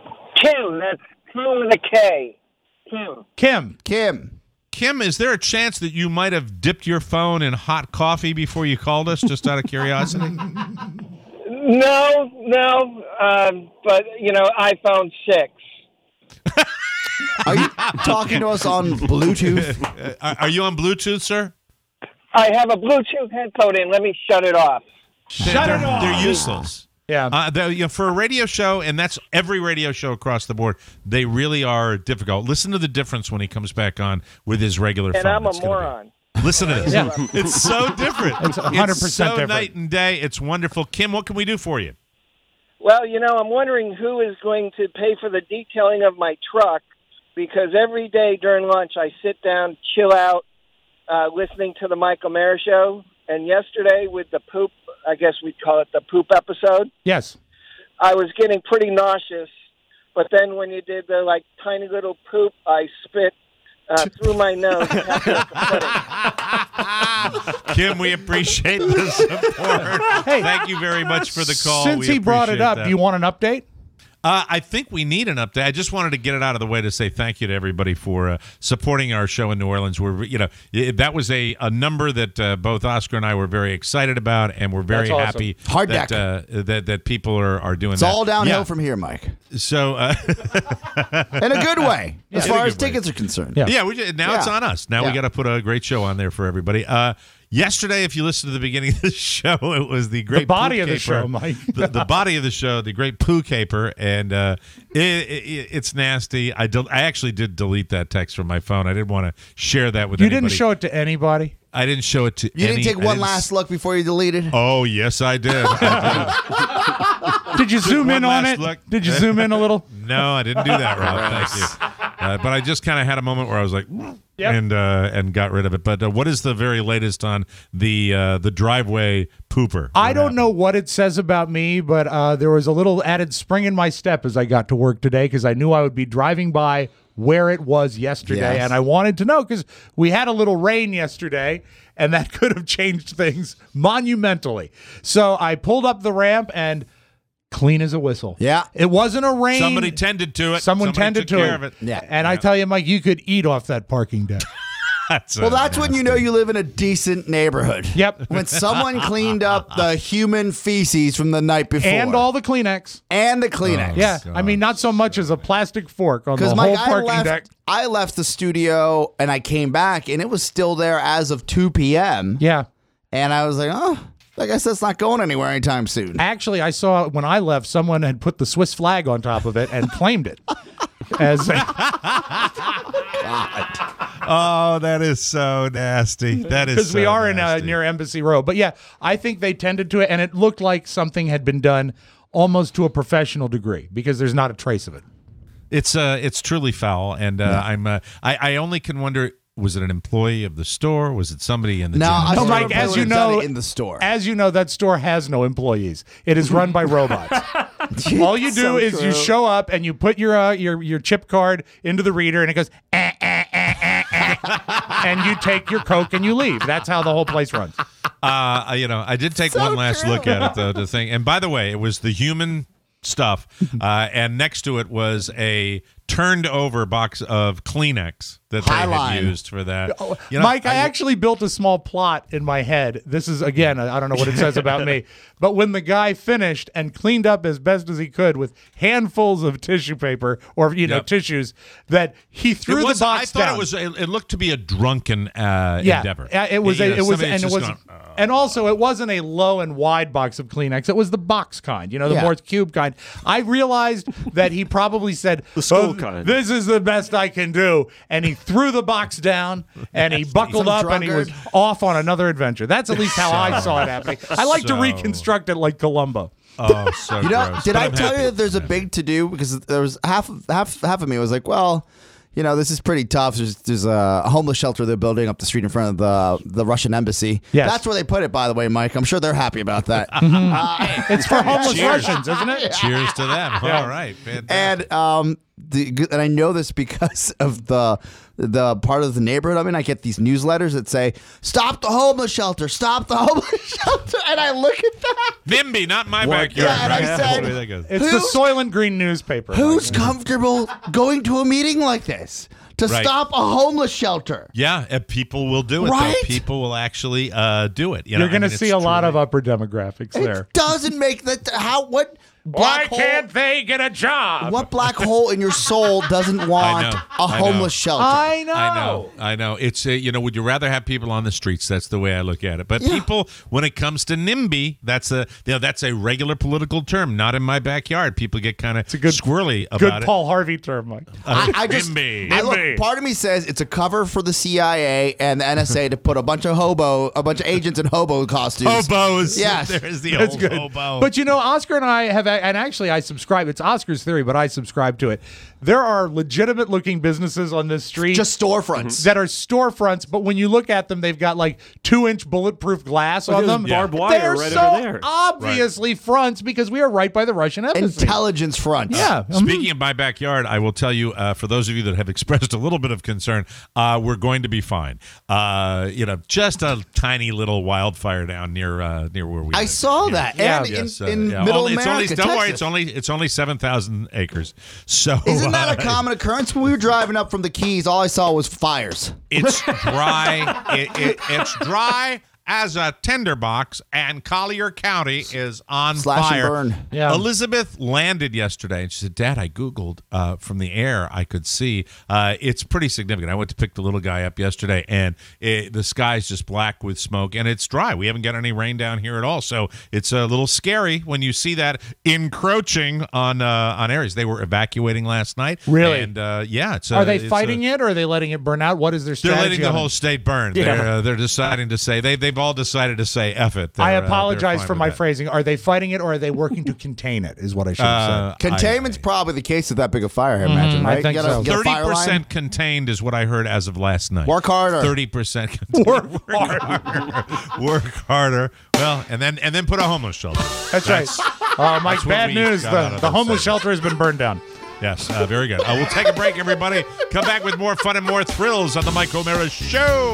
Kim. That's Kim with a K. Kim. Kim. Kim. Kim, is there a chance that you might have dipped your phone in hot coffee before you called us, just out of curiosity? No, no. Um, but, you know, iPhone six. Are you talking to us on Bluetooth? are, are you on Bluetooth, sir? I have a Bluetooth headphone in. Let me shut it off. Shut they're, it off. They're useless. Yeah. Uh, they're- you know, for a radio show, and that's every radio show across the board, they really are difficult. Listen to the difference when he comes back on with his regular And phone. I'm a It's gonna be- moron. Listen to this. Yeah. It's so different. It's one hundred percent so different. night and day. It's wonderful. Kim, what can we do for you? Well, you know, I'm wondering who is going to pay for the detailing of my truck, because every day during lunch I sit down, chill out, uh, listening to the Michael Mara Show. And yesterday with the poop, I guess we'd call it the poop episode, Yes. I was getting pretty nauseous. But then when you did the, like, tiny little poop, I spit uh, through my nose. And had to make a pudding. Kim, we appreciate the support. Hey, Thank you very much for the call. Since We he brought it appreciate up, that. do you want an update? Uh, I think we need an update. I just wanted to get it out of the way to say thank you to everybody for uh, supporting our show in New Orleans. We're, you know, it, that was a, a number that uh, both Oscar and I were very excited about, and we're very That's awesome. happy Hard that, deck. uh, that that people are, are doing It's that. all downhill Yeah. from here, Mike. So, uh, In a good way, Yeah. as In a far good as way. tickets are concerned. Yeah, we just, now it's Yeah. on us. Now we Yeah. got to put a great show on there for everybody. Uh, yesterday, if you listen to the beginning of the show, it was the great The body Poop of the Caper. show, Mike. the, the body of the show, the great poo caper, and uh, it, it, it's nasty. I del- I actually did delete that text from my phone. I didn't want to share that with You anybody. didn't show it to anybody? I didn't show it to. You any, didn't take I one didn't last s- look before you deleted? Oh yes, I did. I Did you Took zoom one in on last it? look. Did you zoom in a little? did. No, I didn't do that, Rob. Thank you. Uh, but I just kind of had a moment where I was like, Yep. and uh, and got rid of it. But uh, what is the very latest on the uh, the driveway pooper? I don't know what it says about me, but uh, there was a little added spring in my step as I got to work today because I knew I would be driving by where it was yesterday, Yes. and I wanted to know because we had a little rain yesterday, and that could have changed things monumentally. So I pulled up the ramp and clean as a whistle. Yeah. It wasn't a rain. Somebody tended to it. Someone Somebody tended took to care it. of it. Yeah. And I tell you, Mike, you could eat off that parking deck. That's, Well, uh, that's when you know you live in a decent neighborhood. Yep. When someone cleaned up the human feces from the night before. And all the Kleenex. And the Kleenex. Oh, Yeah. God. I mean, not so much as a plastic fork on the Because whole Mike, I parking left, deck. I left the studio and I came back and it was still there as of two p.m. Yeah. And I was like, oh, I guess that's not going anywhere anytime soon. Actually, I saw when I left, someone had put the Swiss flag on top of it and claimed it as a, Oh, that is so nasty. That is because we so are in uh, nasty. near Embassy Row. But yeah, I think they tended to it, and it looked like something had been done almost to a professional degree because there's not a trace of it. It's uh, it's truly foul, and uh, I'm uh, I I only can wonder. Was it an employee of the store? Was it somebody in the No, gym? I No, still Mike, probably as you would've done know, it in the store. As you know, that store has no employees. It is run by robots. All you do So is you true. show up and you put your uh, your your chip card into the reader, and it goes, eh, eh, eh, eh, eh, and you take your Coke and you leave. That's how the whole place runs. Uh, you know, I did take So one last true. look at it though. The thing, and by the way, it was the human stuff, uh, and next to it was a turned over box of Kleenex that they Highline. had used for that. You know, Mike, I, actually built a small plot in my head. This is, again, I don't know what it says about me, but when the guy finished and cleaned up as best as he could with handfuls of tissue paper or, you know, Yep. tissues, that he threw it the was, box I thought down. it was. It, it looked to be a drunken uh, yeah, endeavor. uh, it was. You A, know, it was, somebody and it just was, gone, "Oh." and also it wasn't a low and wide box of Kleenex. It was the box kind, you know, the Yeah. more cube kind. I realized that he probably said, The school "Oh, kind." This is the best I can do," and he threw the box down and he buckled Some up and he was drunkard. off on another adventure. That's at least how I saw it happening. I like to So- reconstruct it like Columbo. Oh, so You know, gross. did But I I'm tell happy. you that there's a big to do because there was half half half of me was like, well, you know, this is pretty tough. There's there's a homeless shelter they're building up the street in front of the the Russian embassy. Yes. That's where they put it, by the way, Mike. I'm sure they're happy about that. It's for homeless Cheers. Russians, isn't it? Cheers to them. All right, fantastic. And um, the, and I know this because of the the part of the neighborhood I'm in. I get these newsletters that say, "Stop the homeless shelter! Stop the homeless shelter!" And I look at that. NIMBY, not my What? backyard. Yeah, and I right? said- The way that goes. It's the Who's- Soylent Green newspaper. Who's Mike. comfortable going to a meeting like this to Right. stop a homeless shelter? Yeah, and people will do it. Right? Though. People will actually uh, do it. You know, You're going to I mean, see it's a lot truly- of upper demographics there. It doesn't make that how what Why black hole can't they get a job? what black hole in your soul doesn't want know, a I know. homeless shelter? I know. I know, I know. It's uh, you know, would you rather have people on the streets? That's the way I look at it. But Yeah. people, when it comes to NIMBY, that's a you know that's a regular political term. Not in my backyard. People get kind of good- squirrely Good about Paul Harvey term, Mike. it. I, I just NIMBY. I look, NIMBY. part of me says it's a cover for the C I A and the N S A to put a bunch of hobo, a bunch of agents in hobo costumes. Hobos. Yes. There's the That's old good. hobo. But you know, Oscar and I have and actually I subscribe. It's Oscar's theory, but I subscribe to it. There are legitimate looking businesses on this street. Just storefronts. That are storefronts, but when you look at them, they've got like two inch bulletproof glass Look on at them. this barbed wire They're right so over there. obviously fronts because we are right by the Russian embassy. Intelligence front. Yeah. Speaking of my backyard, I will tell you, uh, for those of you that have expressed a little bit of concern, uh, we're going to be fine. Uh, you know, just a tiny little wildfire down near uh, near where we. I live. saw Yeah. that. Yeah. And Yes, in, uh, in yeah. Middle Only- it's only, America, don't worry, Texas. it's only it's only seven thousand acres. So Isn't that uh, a common occurrence? When we were driving up from the Keys, all I saw was fires. It's dry. it, it, it's dry as a tinderbox, and Collier County is on Slash and fire. burn. Yeah. Elizabeth landed yesterday, and she said, "Dad, I googled uh, from the air. I could see uh, it's pretty significant. I went to pick the little guy up yesterday, and it, the sky's just black with smoke, and it's dry. We haven't got any rain down here at all, so it's a little scary when you see that encroaching on uh, on areas. They were evacuating last night. Really? And uh, yeah, it's Are uh, they it's, fighting uh, it, or are they letting it burn out? What is their They're strategy? letting the on whole it? state burn. Yeah. They're, uh, they're deciding to say they they've all decided to say F it. I They're, uh, they're apologize fine for with my that. phrasing. Are they fighting it, or are they working to contain it? Is what I should have Uh, said. Containment's probably the case of that big a fire, I imagine, Mhm, I right? think You gotta so. get a Thirty fire line. percent contained is what I heard as of last night. Work harder. Thirty percent contained. Work harder. Work harder. Well, and then and then put a homeless shelter. That's, right. Uh, Mike, that's what bad we news. got out The, of the this homeless segment. shelter has been burned down. Yes, uh, very good. Uh, we'll take a break, everybody. Come back with more fun and more thrills on the Mike O'Mara Show.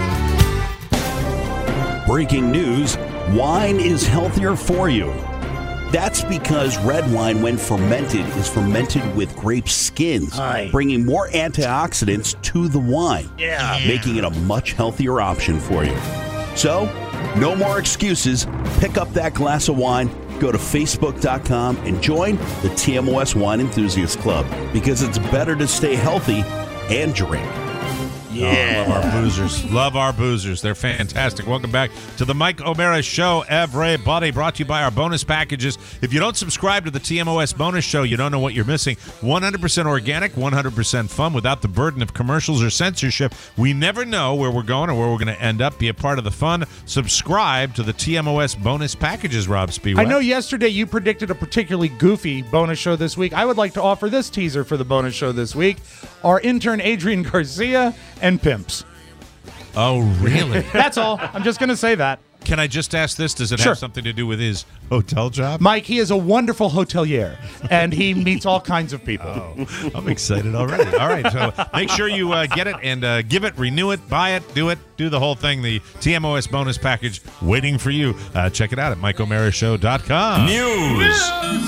Breaking news, wine is healthier for you. That's because red wine, when fermented, is fermented with grape skins, Aye. bringing more antioxidants to the wine, Yeah. making it a much healthier option for you. So, no more excuses. Pick up that glass of wine, go to facebook dot com, and join the T M O S Wine Enthusiast Club, because it's better to stay healthy and drink. Yeah. Oh, love our boozers. Love our boozers. They're fantastic. Welcome back to the Mike O'Mara Show, everybody. Brought to you by our bonus packages. If you don't subscribe to the T M O S Bonus Show, you don't know what you're missing. one hundred percent organic, one hundred percent fun without the burden of commercials or censorship. We never know where we're going or where we're going to end up. Be a part of the fun. Subscribe to the T M O S bonus packages, Rob Spiewak. I know yesterday you predicted a particularly goofy bonus show this week. I would like to offer this teaser for the bonus show this week. Our intern Adrian Garcia and Pimps. Oh, really? That's all. I'm just going to say that. Can I just ask this? Does it Sure. have something to do with his hotel job? Mike, he is a wonderful hotelier, and he meets all kinds of people. Oh, I'm excited already. All right, so make sure you uh, get it and uh, give it, renew it, buy it, do it, do the whole thing. The T M O S bonus package waiting for you. Uh, check it out at mike o'mara show dot com. News.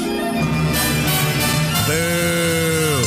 Boo.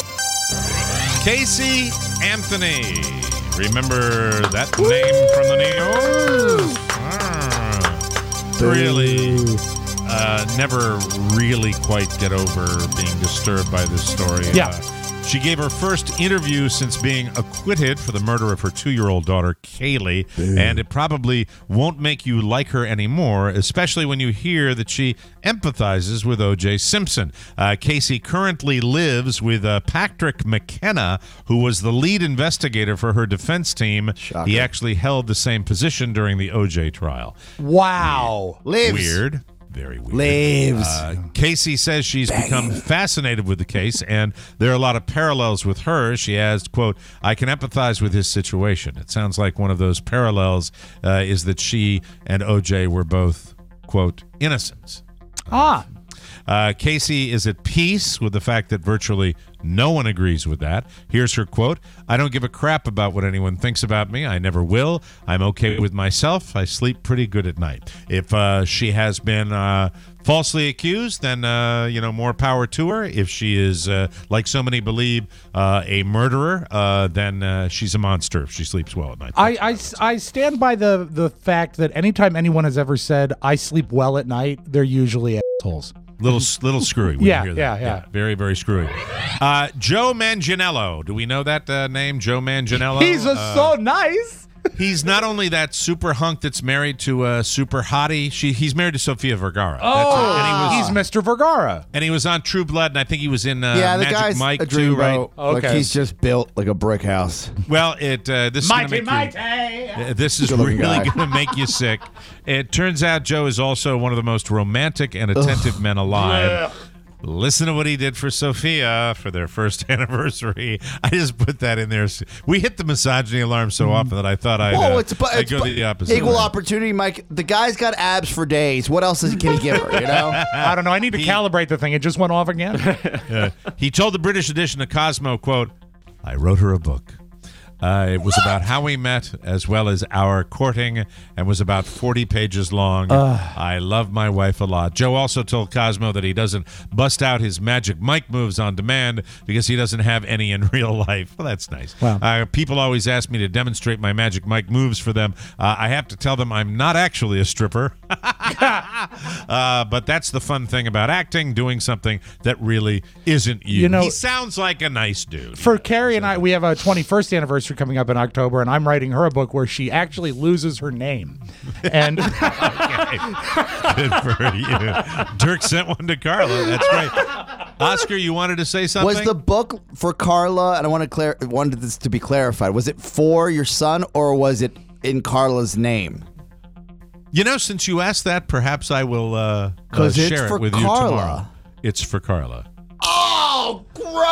Casey Anthony. Remember that name from the news? Ah. Really, uh, never really quite get over being disturbed by this story. Yeah. Uh, she gave her first interview since being acquitted for the murder of her two-year-old daughter, Kaylee, and it probably won't make you like her anymore, especially when you hear that she empathizes with O J Simpson. Uh, Casey currently lives with uh, Patrick McKenna, who was the lead investigator for her defense team. Shocker. He actually held the same position during the O J trial. Wow. Lives. Weird. Very weird. Lives. Uh, Casey says she's become fascinated with the case, and there are a lot of parallels with her. She has, quote, I can empathize with his situation. It sounds like one of those parallels uh, is that she and O J were both, quote, innocents. Ah. Uh, Casey is at peace with the fact that virtually no one agrees with that. Here's her quote, I don't give a crap about what anyone thinks about me. I never will. I'm okay with myself. I sleep pretty good at night. If uh, she has been uh, falsely accused, then, uh, you know, more power to her. If she is, uh, like so many believe, uh, a murderer, uh, then uh, she's a monster if she sleeps well at night. I, I, I stand by the, the fact that anytime anyone has ever said, I sleep well at night, they're usually assholes. Little little screwy. When Yeah, you hear that. yeah, yeah. Very, very screwy. Uh, Joe Manganiello. Do we know that uh, name, Joe Manganiello? He's a, Uh, so nice. He's not only that super hunk that's married to a super hottie. She he's married to Sofia Vergara. Oh, and he was, he's Mister Vergara. And he was on True Blood, and I think he was in uh, yeah, the Magic guy's Mike a too, right? dreamboat. Like Okay. he's just built like a brick house. Well, it uh, this Mighty, is gonna make mighty. you, uh, this is Good-looking really guy. going to make you sick. It turns out Joe is also one of the most romantic and attentive men alive. Listen to what he did for Sophia for their first anniversary. I just put that in there. We hit the misogyny alarm so often that I thought I'd, Oh, uh, it's, bu- I'd it's go bu- the opposite equal way. opportunity, Mike. The guy's got abs for days. What else is, can he give her? You know? I don't know. I need to calibrate the thing. It just went off again. Uh, he told the British edition of Cosmo, quote, I wrote her a book. Uh, it was about how we met as well as our courting and was about forty pages long. Ugh. I love my wife a lot. Joe also told Cosmo that he doesn't bust out his Magic Mike moves on demand because he doesn't have any in real life. Well, that's nice. Wow. Uh, people always ask me to demonstrate my Magic Mike moves for them. Uh, I have to tell them I'm not actually a stripper. uh, but that's the fun thing about acting, doing something that really isn't you. You know- he sounds like a nice dude. For Carrie and I, we have a twenty-first anniversary coming up in October, and I'm writing her a book where she actually loses her name. And Okay. Good for you. Dirk sent one to Carla. That's great. Oscar, you wanted to say something? Was the book for Carla, and I want to clar- wanted this to be clarified, was it for your son or was it in Carla's name? You know, since you asked that, perhaps I will uh, uh, 'Cause it's share for it with you Carla. tomorrow. It's for Carla. Oh,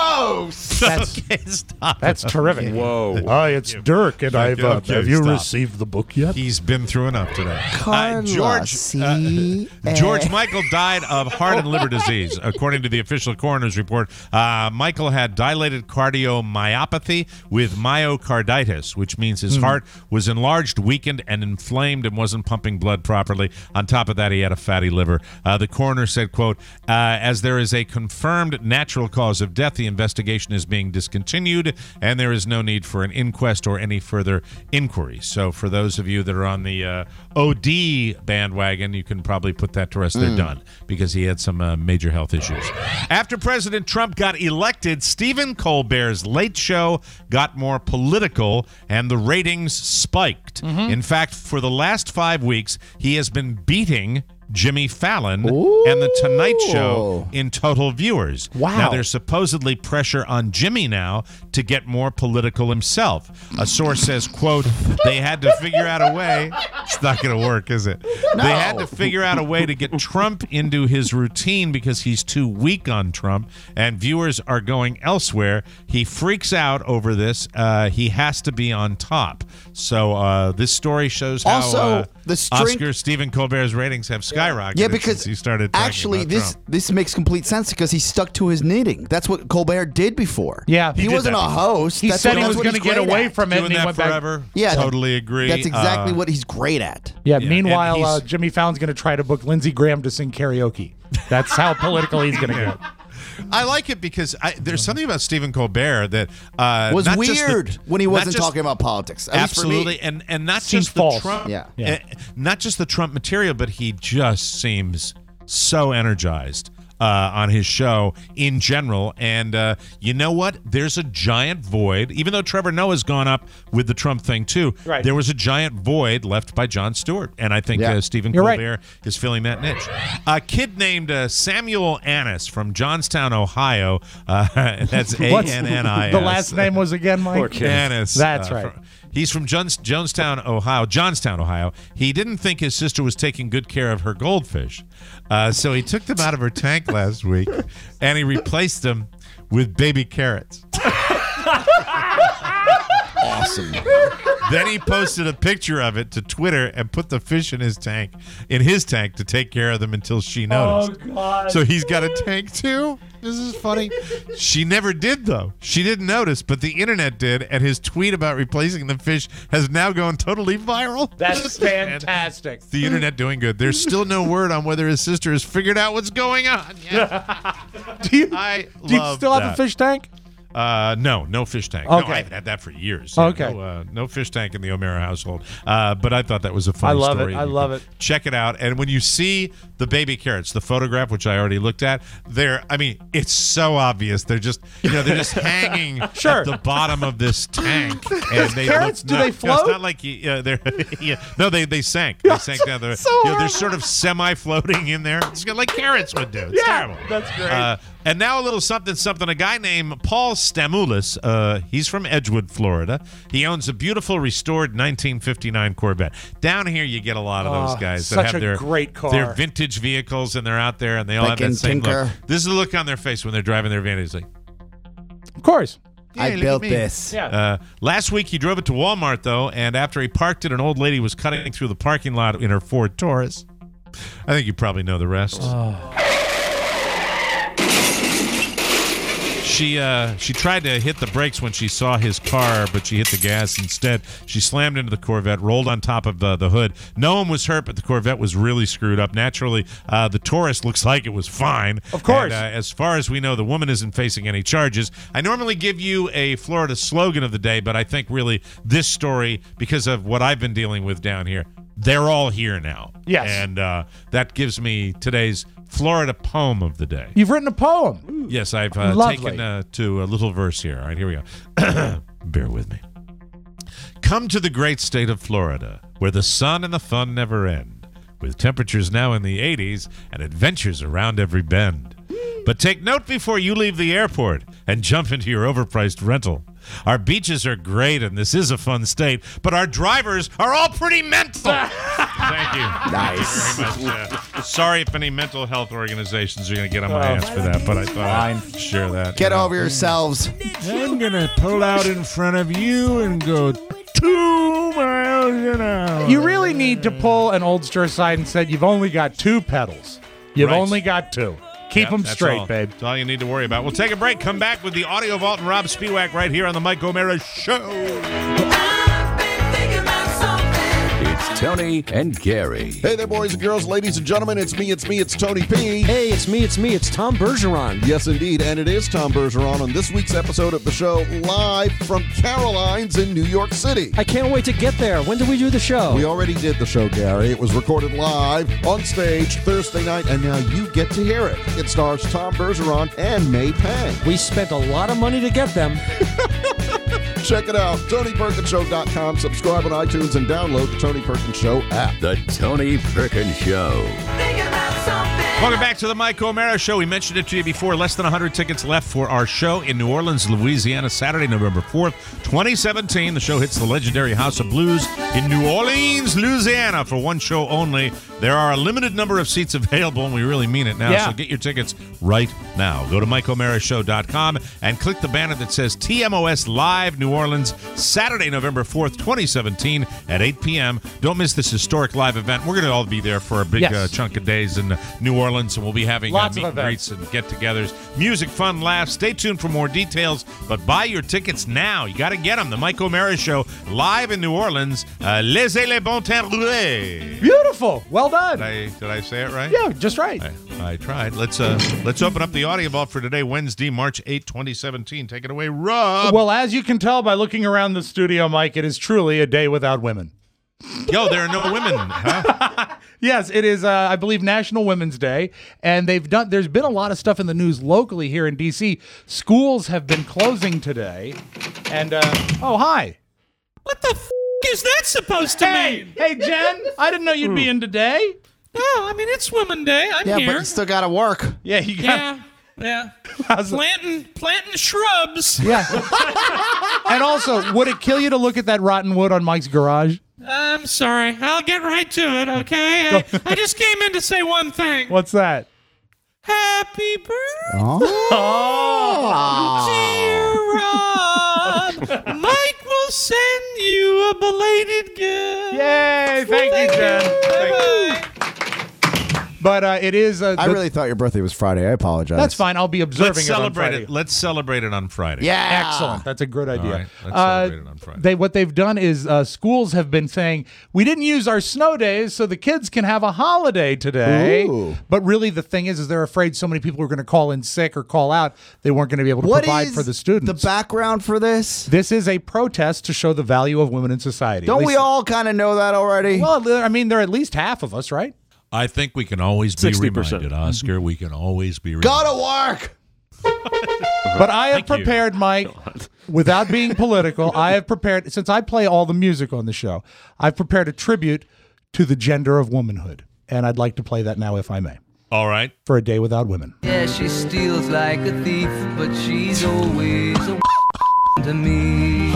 gross! That's, okay, stop. that's terrific. Whoa. Hi, it's Dirk, and I've, uh, Okay, have you stop. received the book yet? He's been through enough today. Carla, Uh, George, see? uh, George Michael died of heart and liver disease, according to the official coroner's report. Uh, Michael had dilated cardiomyopathy with myocarditis, which means his Hmm. heart was enlarged, weakened, and inflamed and wasn't pumping blood properly. On top of that, he had a fatty liver. Uh, the coroner said, quote, uh, as there is a confirmed natural cause of death, the investigation is being discontinued, and there is no need for an inquest or any further inquiry. So for those of you that are on the uh, O D bandwagon, you can probably put that to rest. They're done because he had some uh, major health issues. After President Trump got elected, Stephen Colbert's Late Show got more political, and the ratings spiked. In fact, for the last five weeks, he has been beating Jimmy Fallon and The Tonight Show in total viewers. Wow. Now, there's supposedly pressure on Jimmy now to get more political himself. A source says, quote, they had to figure out a way. It's not going to work, is it? No. They had to figure out a way to get Trump into his routine because he's too weak on Trump, and viewers are going elsewhere. He freaks out over this. Uh, he has to be on top. So uh, this story shows how Also, uh, the string- Oscar Stephen Colbert's ratings have skyrocketed Yeah, because since he started talking actually about this Trump. this makes complete sense because he stuck to his knitting. That's what Colbert did before. Yeah. he, He did wasn't that a before. host. He That's said what, he that's was what going to he's get great away at. from it, Doing and he that went back. forever. Yeah, totally agree. That's exactly Uh, what he's great at. Yeah, Yeah, meanwhile, and uh, he's- Jimmy Fallon's going to try to book Lindsey Graham to sing karaoke. That's how political he's going to get. I like it because I, there's something about Stephen Colbert that uh, was not just the- weird when he not wasn't just- talking about politics. At least for me. Absolutely, and and not Seems just the false. Trump, Yeah. Yeah. uh, not just the Trump material, but he just seems so energized uh, on his show in general. And uh, you know what? There's a giant void. Even though Trevor Noah's gone up with the Trump thing too, Right. there was a giant void left by Jon Stewart, and I think Yeah. uh, Stephen You're right. Colbert is filling that niche. A kid named uh, Samuel Annis from Johnstown, Ohio. Uh, that's A What's N N I S. the last name was again, Mike? Annis. That's uh, right. fr- He's from Jones, Jonestown, Ohio. Johnstown, Ohio. He didn't think his sister was taking good care of her goldfish, uh, so he took them out of her tank last week, and he replaced them with baby carrots. Awesome. Then he posted a picture of it to Twitter and put the fish in his tank, in his tank, to take care of them until she noticed. Oh, God. So he's got a tank too? This is funny. She never did, though. She didn't notice, but the internet did, and his tweet about replacing the fish has now gone totally viral. That's fantastic. The internet doing good. There's still no word on whether his sister has figured out what's going on yet. Do you, I do you love still have that. a fish tank? Uh, no, no fish tank. Okay. No, I haven't had that for years. Okay. No, uh, no fish tank in the O'Mara household. Uh, but I thought that was a funny I love story. it. I You love can it. Check it out. And when you see the baby carrots, the photograph, which I already looked at, they're, I mean, it's so obvious. They're just, you know, they're just hanging Sure. at the bottom of this tank. And they Carrots, look do not- they no, float? it's not like, you, uh, they're, yeah, no, they, they sank. They sank down there. So you know, they're horrible. sort of semi-floating in there. It's like carrots would do. It's Yeah, terrible. that's great. Uh, and now a little something, something. A guy named Paul Stamoulis, uh, he's from Edgewood, Florida. He owns a beautiful restored nineteen fifty-nine Corvette. Down here, you get a lot of those Oh, guys that such have a their great car. their vintage vehicles, and they're out there, and they all Like have in that same Tinker. look. This is the look on their face when they're driving their van. It's like, Of course. I look at built me. this. Yeah. Uh, last week, he drove it to Walmart, though, and after he parked it, an old lady was cutting through the parking lot in her Ford Taurus. I think you probably know the rest. She uh, she tried to hit the brakes when she saw his car, but she hit the gas instead. She slammed into the Corvette, rolled on top of the, the hood. No one was hurt, but the Corvette was really screwed up. Naturally, uh, the Taurus looks like it was fine. Of course. And, uh, as far as we know, the woman isn't facing any charges. I normally give you a Florida slogan of the day, but I think really this story, because of what I've been dealing with down here, they're all here now. Yes. And uh, that gives me today's Florida poem of the day. You've written a poem. Yes, I've uh, Lovely. taken uh, to a little verse here. All right, here we go. Bear with me. Come to the great state of Florida, where the sun and the fun never end, with temperatures now in the eighties and adventures around every bend. But take note before you leave the airport and jump into your overpriced rental. Our beaches are great, and this is a fun state, but our drivers are all pretty mental. Thank you. Nice. Thank you very much. Uh, sorry if any mental health organizations are going to get on my ass for that, but I thought I'd share that. Get you know. over yourselves. I'm going to pull out in front of you and go two miles an hour. You really need to pull an Oldster aside and said, you've only got two pedals. You've Right. only got two. Keep Yep, them that's straight, all. babe. That's all you need to worry about. We'll take a break. Come back with the Audio Vault and Rob Spiewak right here on the Mike O'Mara Show. It's Tony and Gary. Hey there, boys and girls, ladies and gentlemen. It's me, it's me, it's Tony P. Hey, it's me, it's me, it's Tom Bergeron. Yes, indeed, and it is Tom Bergeron on this week's episode of the show, live from Caroline's in New York City. I can't wait to get there. When do we do the show? We already did the show, Gary. It was recorded live on stage Thursday night, and now you get to hear it. It stars Tom Bergeron and May Pang. We spent a lot of money to get them. Check it out, Tony Perkins Show dot com. Subscribe on iTunes and download the Tony Perkins Show app. The Tony Perkins Show. Welcome back to the Mike O'Mara Show. We mentioned it to you before. Less than one hundred tickets left for our show in New Orleans, Louisiana, Saturday, November fourth, twenty seventeen. The show hits the legendary House of Blues in New Orleans, Louisiana for one show only. There are a limited number of seats available, and we really mean it now, Yeah. so get your tickets right now. Go to Mike O'Mara Show dot com and click the banner that says T M O S Live New Orleans, Saturday, November fourth, twenty seventeen at eight p.m. Don't miss this historic live event. We're going to all be there for a big Yes. uh, chunk of days in uh, New Orleans. And we'll be having Lots uh, of meet and events. greets and get-togethers, music, fun, laughs. Stay tuned for more details, but buy your tickets now. You got to get them. The Mike O'Mara Show live in New Orleans. Uh, Laissez les bons temps rouler. Beautiful. Well done. Did I, did I say it right? Yeah, just right. I, I tried. Let's uh, let's open up the audio vault for today, Wednesday, March eighth, twenty seventeen. Take it away, Rob. Well, as you can tell by looking around the studio, Mike, it is truly a day without women. Yo, there are no women, huh? Yes, it is, uh, I believe, National Women's Day, and they've done. There's been a lot of stuff in the news locally here in D C. Schools have been closing today, and uh, oh, hi. What the f*** is that supposed to Hey, mean? hey, Jen, I didn't know you'd be in today. No, I mean, it's Women Day. I'm Yeah, here. but you still got to work. Yeah, you got. yeah, yeah. How's it- Planting, planting shrubs. Yeah. And also, would it kill you to look at that rotten wood on Mike's garage? I'm sorry. I'll get right to it, okay? I, I just came in to say one thing. What's that? Happy birthday, Oh. dear Rob. Mike will send you a belated gift. Yay! Thank you, Jen. Thank you. Bye-bye. But uh, it is. Uh, I the- really thought your birthday was Friday. I apologize. That's fine. I'll be observing Let's it on celebrate Friday. it. Let's celebrate it on Friday. Yeah. Excellent. That's a good idea. All right, let's Uh, celebrate it on Friday. They what they've done is uh, schools have been saying we didn't use our snow days, so the kids can have a holiday today. Ooh. But really, the thing is, is they're afraid so many people are going to call in sick or call out, they weren't going to be able to What provide is for the students. the background for this? This is a protest to show the value of women in society. At Don't we least- all kind of know that already? Well, I mean, there are at least half of us, right? I think we can always be sixty percent. reminded, Oscar. We can always be reminded. Go to work. But I have Thank you. prepared, Mike, without being political, I have prepared, since I play all the music on the show, I've prepared a tribute to the gender of womanhood. And I'd like to play that now, if I may, All right. for A Day Without Women. Yeah, she steals like a thief, but she's always a to me.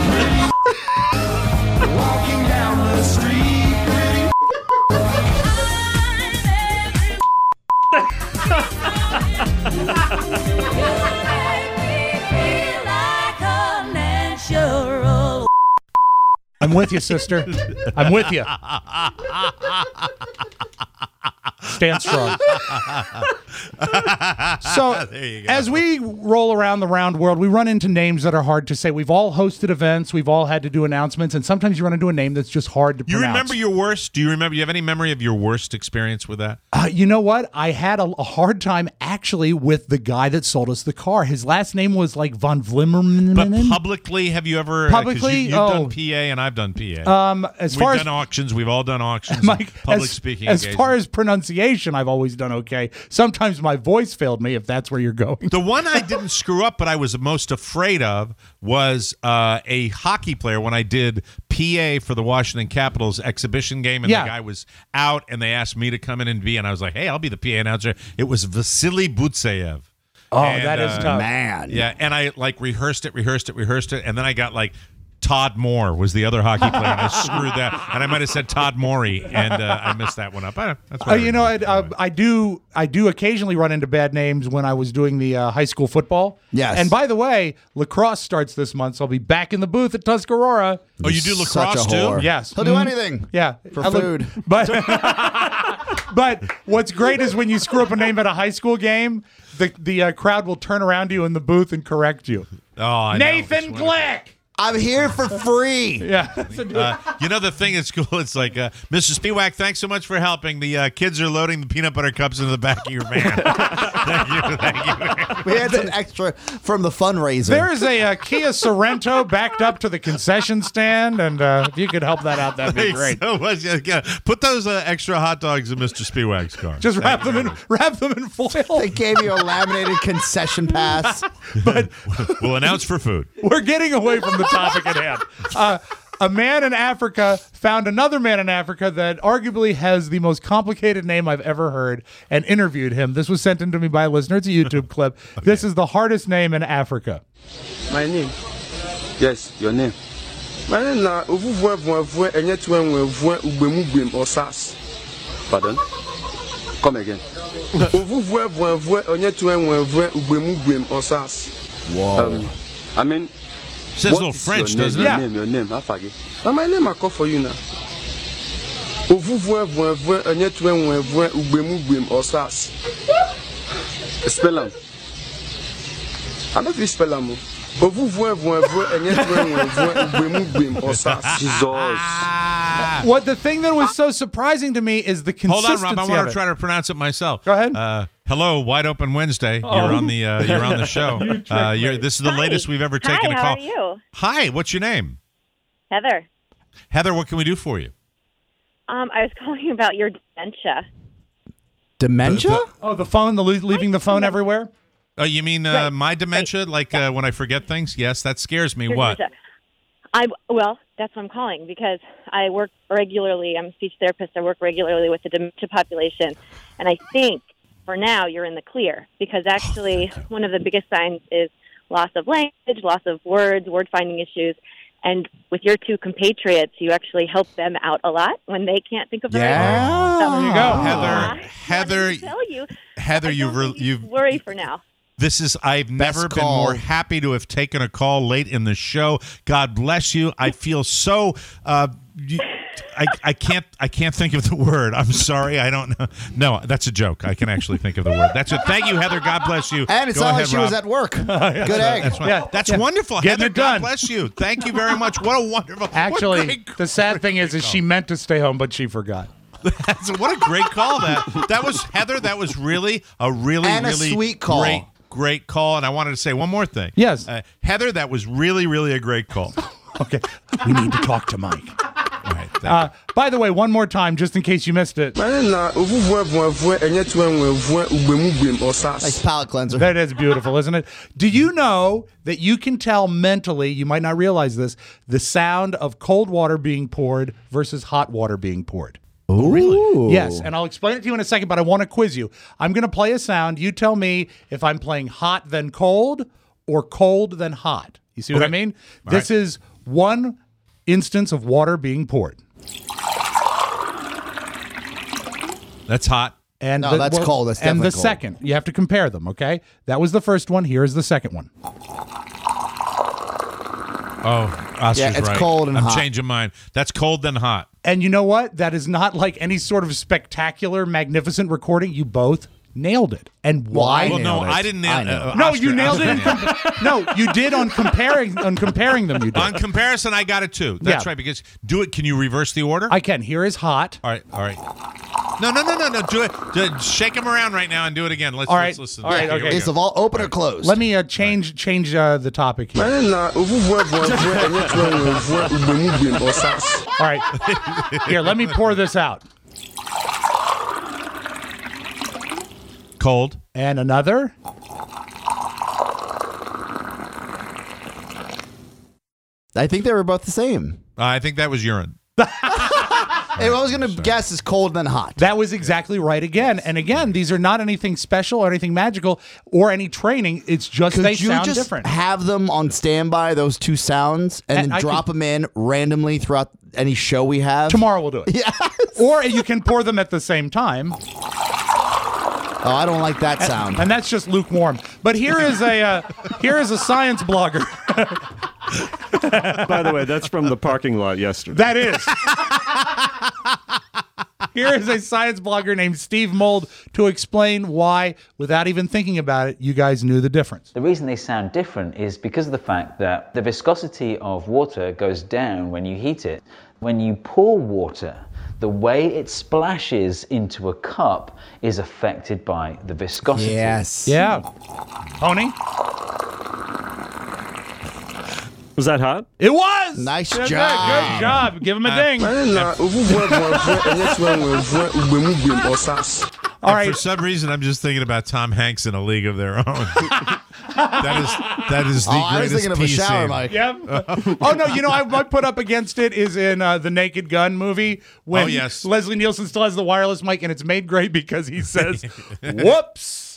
Walking down the street. I'm with you, sister. I'm with you. Stand strong. So, There you go. as we roll around the round world, we run into names that are hard to say. We've all hosted events. We've all had to do announcements. And sometimes you run into a name that's just hard to You pronounce. remember your worst? Do you remember? You have any memory of your worst experience with that? Uh, you know what? I had a, a hard time actually with the guy that sold us the car. His last name was like Von Vlimmerman. But publicly, have you ever? uh, 'cause Publicly? you, you've Oh. done P A and I've done P A. Um, as we've far done as auctions, we've all done auctions. Mike, public as, speaking. as engagements. far as pronunciation, I've always done okay. Sometimes my voice failed me, if that's where you're going. The one I didn't screw up, but I was most afraid of was uh, a hockey player when I did P A for the Washington Capitals exhibition game, and Yeah. the guy was out, and they asked me to come in and be, and I was like, hey, I'll be the P A announcer. It was Vasily Butseyev. Oh, And, that is uh, tough. Man. Yeah, and I like rehearsed it, rehearsed it, rehearsed it, and then I got like Todd Moore was the other hockey player, and I screwed that, and I might have said Todd Morey, and uh, I messed that one up. I, that's Uh, you know, I, uh, I do. I do occasionally run into bad names when I was doing the uh, high school football. Yes. And by the way, lacrosse starts this month, so I'll be back in the booth at Tuscarora. Oh, you do Such lacrosse a too? whore. Yes. He'll do Mhm. anything. Yeah, For I look- food. But but what's great is when you screw up a name at a high school game, the the uh, crowd will turn around to you in the booth and correct you. Oh, I know. Nathan It's Glick. I'm here for free. Yeah. Uh, you know the thing at school, it's like, uh, Mister Spiewak, thanks so much for helping. The uh, kids are loading the peanut butter cups into the back of your van. Thank you, thank you. We had some extra from the fundraiser. There is a uh, Kia Sorrento backed up to the concession stand, and uh, if you could help that out, that'd be Thanks great. so much. Yeah, yeah. Put those uh, extra hot dogs in Mister Spiewak's car. Just Thank wrap you them very in wrap them in foil. They gave you a laminated concession pass. But We'll announce for food. we're getting away from the topic at hand. Uh, a man in Africa found another man in Africa that arguably has the most complicated name I've ever heard and interviewed him. This was sent in to me by a listener. It's a YouTube clip. Okay. This is the hardest name in Africa. My name? Yes, your name. My name is Ovuvwe Vwe Enyetwe Vwe Ugbemugwem Osas. Pardon? Come again. Ovuvwe Vwe Enyetwe Vwe Ugbemugwem Osas. Wow. Um, I mean, Says a little French, your doesn't name? it? Your name, your name, I forget. And my name I call for you now. Ovuvwe Vwe Enyetwe Vwe Ugbemugwem Osas. Spell them. I don't know if you spell them. Jesus. What the thing that was so surprising to me is the Hold consistency. on, Rob. I of want it. to try to pronounce it myself. Go ahead. Uh, hello, Wide Open Wednesday. Oh. You're on the uh, you're on the show. You tricked uh, you're, me. this is the Hi. latest we've ever Hi, taken a how call. are you? Hi, what's your name? Heather. Heather, what can we do for you? Um, I was calling about your dementia. Dementia? Oh, the phone, the le- leaving the phone everywhere. Oh, you mean uh, my dementia, like uh, when I forget things? Yes, that scares me. Your What? dementia. I well, that's what I'm calling because I work regularly. I'm a speech therapist. I work regularly with the dementia population, and I think for now you're in the clear because actually Oh, one of the biggest signs is loss of language, loss of words, word finding issues. And with your two compatriots, you actually help them out a lot when they can't think of the Yeah. right word. So, There you go. uh, Heather, I Heather, wanted to tell you, Heather, you've re- you've worry for now. This is, I've never been call. more happy to have taken a call late in the show. God bless you. I feel so, uh, you, I, I can't I can't think of the word. I'm sorry. I don't know. No, that's a joke. I can actually think of the word. That's it. Thank you, Heather. God bless you. And it's Go not ahead, like she Rob. was at work. Good That's, egg. That's, Yeah, that's yeah. wonderful. Getting Heather, it done. God bless you. Thank you very much. What a wonderful. Actually, what a great, the sad thing is, is she meant to stay home, but she forgot. That's, what a great call that. That was Heather. That was really a really And a really sweet call. Great, great call. And I wanted to say one more thing. Yes. uh, Heather. That was really really a great call. Okay, we need to talk to Mike. All right. Thank Uh, by the way, one more time, just in case you missed it. Nice palate cleanser. That is beautiful, isn't it? Do you know that you can tell mentally, you might not realize this, the sound of cold water being poured versus hot water being poured? Ooh. Really? Yes, and I'll explain it to you in a second, but I want to quiz you. I'm going to play a sound. You tell me if I'm playing hot then cold or cold then hot. You see what I Okay. mean? All This right. is one instance of water being poured. That's hot. And No, that's cold. That's and definitely the cold. second, you have to compare them, okay? That was the first one. Here is the second one. Oh, Oscar's Yeah, it's right. cold and I'm hot. changing mine. That's cold then hot. And you know what? That is not like any sort of spectacular, magnificent recording. You both nailed it. And why? Well, no, nailed it. I didn't nail I it. nailed Uh, no, Oscar- you nailed it. In Oscar com- no, you did on comparing on comparing them. You did. On comparison, I got it too. That's Yeah. right. Because do it. Can you reverse the order? I can. Here is hot. all right. All right. No, no, no, no, no. Do it. Do it. Shake them around right now and do it again. Let's, All let's right. listen. All right, Here we okay. Is go. the vault open or closed? Let me uh, change change uh, the topic here. All right. Here, let me pour this out. Cold. And another. I think they were both the same. Uh, I think that was urine. Hey, I was going to guess is cold then hot. That was exactly right again. And again, these are not anything special or anything magical or any training. It's just Could they you sound just different. have them on standby, those two sounds, and, And then I drop them in randomly throughout any show we have? Tomorrow we'll do it. Yeah. Or you can pour them at the same time. Oh, I don't like that sound. And that's just lukewarm. But here is a uh, here is a science blogger. By the way, that's from the parking lot yesterday. That is. Here is a science blogger named Steve Mold to explain why, without even thinking about it, you guys knew the difference. The reason they sound different is because of the fact that the viscosity of water goes down when you heat it. When you pour water, the way it splashes into a cup is affected by the viscosity. Yes. Yeah. Tony? Was that hot? It was! Nice Good, job. Good job. Give him a ding. All And right. For some reason, I'm just thinking about Tom Hanks in A League of Their Own. that is that is the Oh, I was greatest thinking of a pee shower, scene. Mike. Yep. Oh no, you know I might put up against it is in uh, the Naked Gun movie when Oh, yes. Leslie Nielsen still has the wireless mic, and it's made great because he says, "Whoops."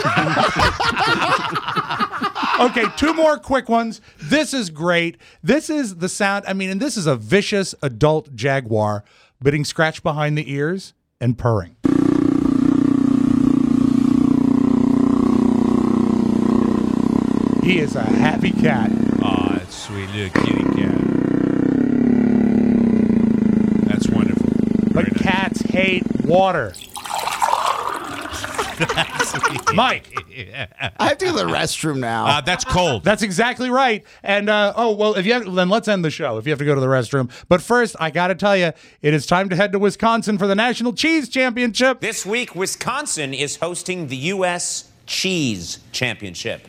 Okay, two more quick ones. This is great. This is the sound. I mean, and this is a vicious adult jaguar getting scratched behind the ears and purring. He is a happy cat. Oh, that's sweet little kitty cat. That's wonderful. But cats hate water. Mike. I have to go to the restroom now. Uh, that's cold. That's exactly right. And uh, oh well, if you have, then let's end the show. If you have to go to the restroom, but first I got to tell you, it is time to head to Wisconsin for the National Cheese Championship. This week, Wisconsin is hosting the U S Cheese Championship.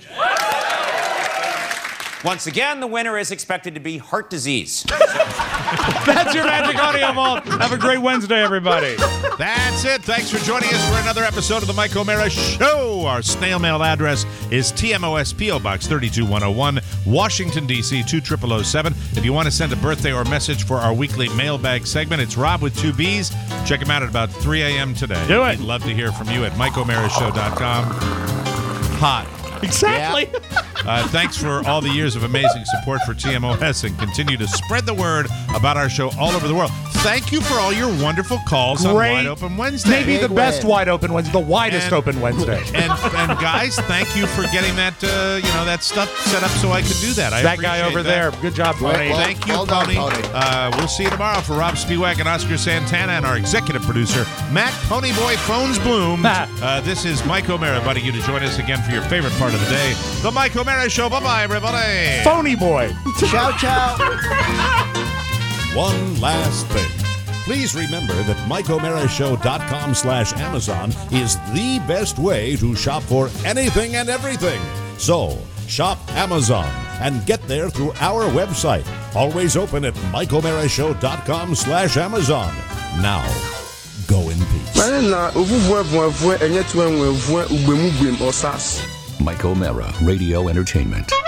Once again, the winner is expected to be heart disease. That's your Magic Audio Vault. Have a great Wednesday, everybody. That's it. Thanks for joining us for another episode of the Mike O'Mara Show. Our snail mail address is T M O S P O Box three two one oh one, Washington, D C two thousand oh seven. If you want to send a birthday or message for our weekly mailbag segment, it's Rob with two B's. Check him out at about three a.m. today. Do it. We'd love to hear from you at Mike O'Mara Show dot com. Hot. Exactly. Yeah. Uh, thanks for all the years of amazing support for T M O S, and continue to spread the word about our show all over the world. Thank you for all your wonderful calls on Great. Wide Open Wednesday. Maybe the best Wide Open Wednesday, the widest And- open Wednesday. And, and guys, thank you for getting that uh, you know that stuff set up so I could do that. I That guy appreciate over that. there. Good job, Tony. Well, Thank you, well done, Pony. Pony. Uh, we'll see you tomorrow. For Rob Spiewak and Oscar Santana and our executive producer, Matt Ponyboy Phones Bloom. uh, this is Mike O'Mara inviting you to join us again for your favorite part of the day, The Mike O'Mara Show. Bye-bye, everybody. Phony boy. Ciao, ciao. One last thing. Please remember that Mike O'Mara Show dot com slash Amazon is the best way to shop for anything and everything. So, shop Amazon and get there through our website. Always open at Mike O'Mara Show dot com slash Amazon. Now, go in peace. Mike Mike O'Mara Radio Entertainment.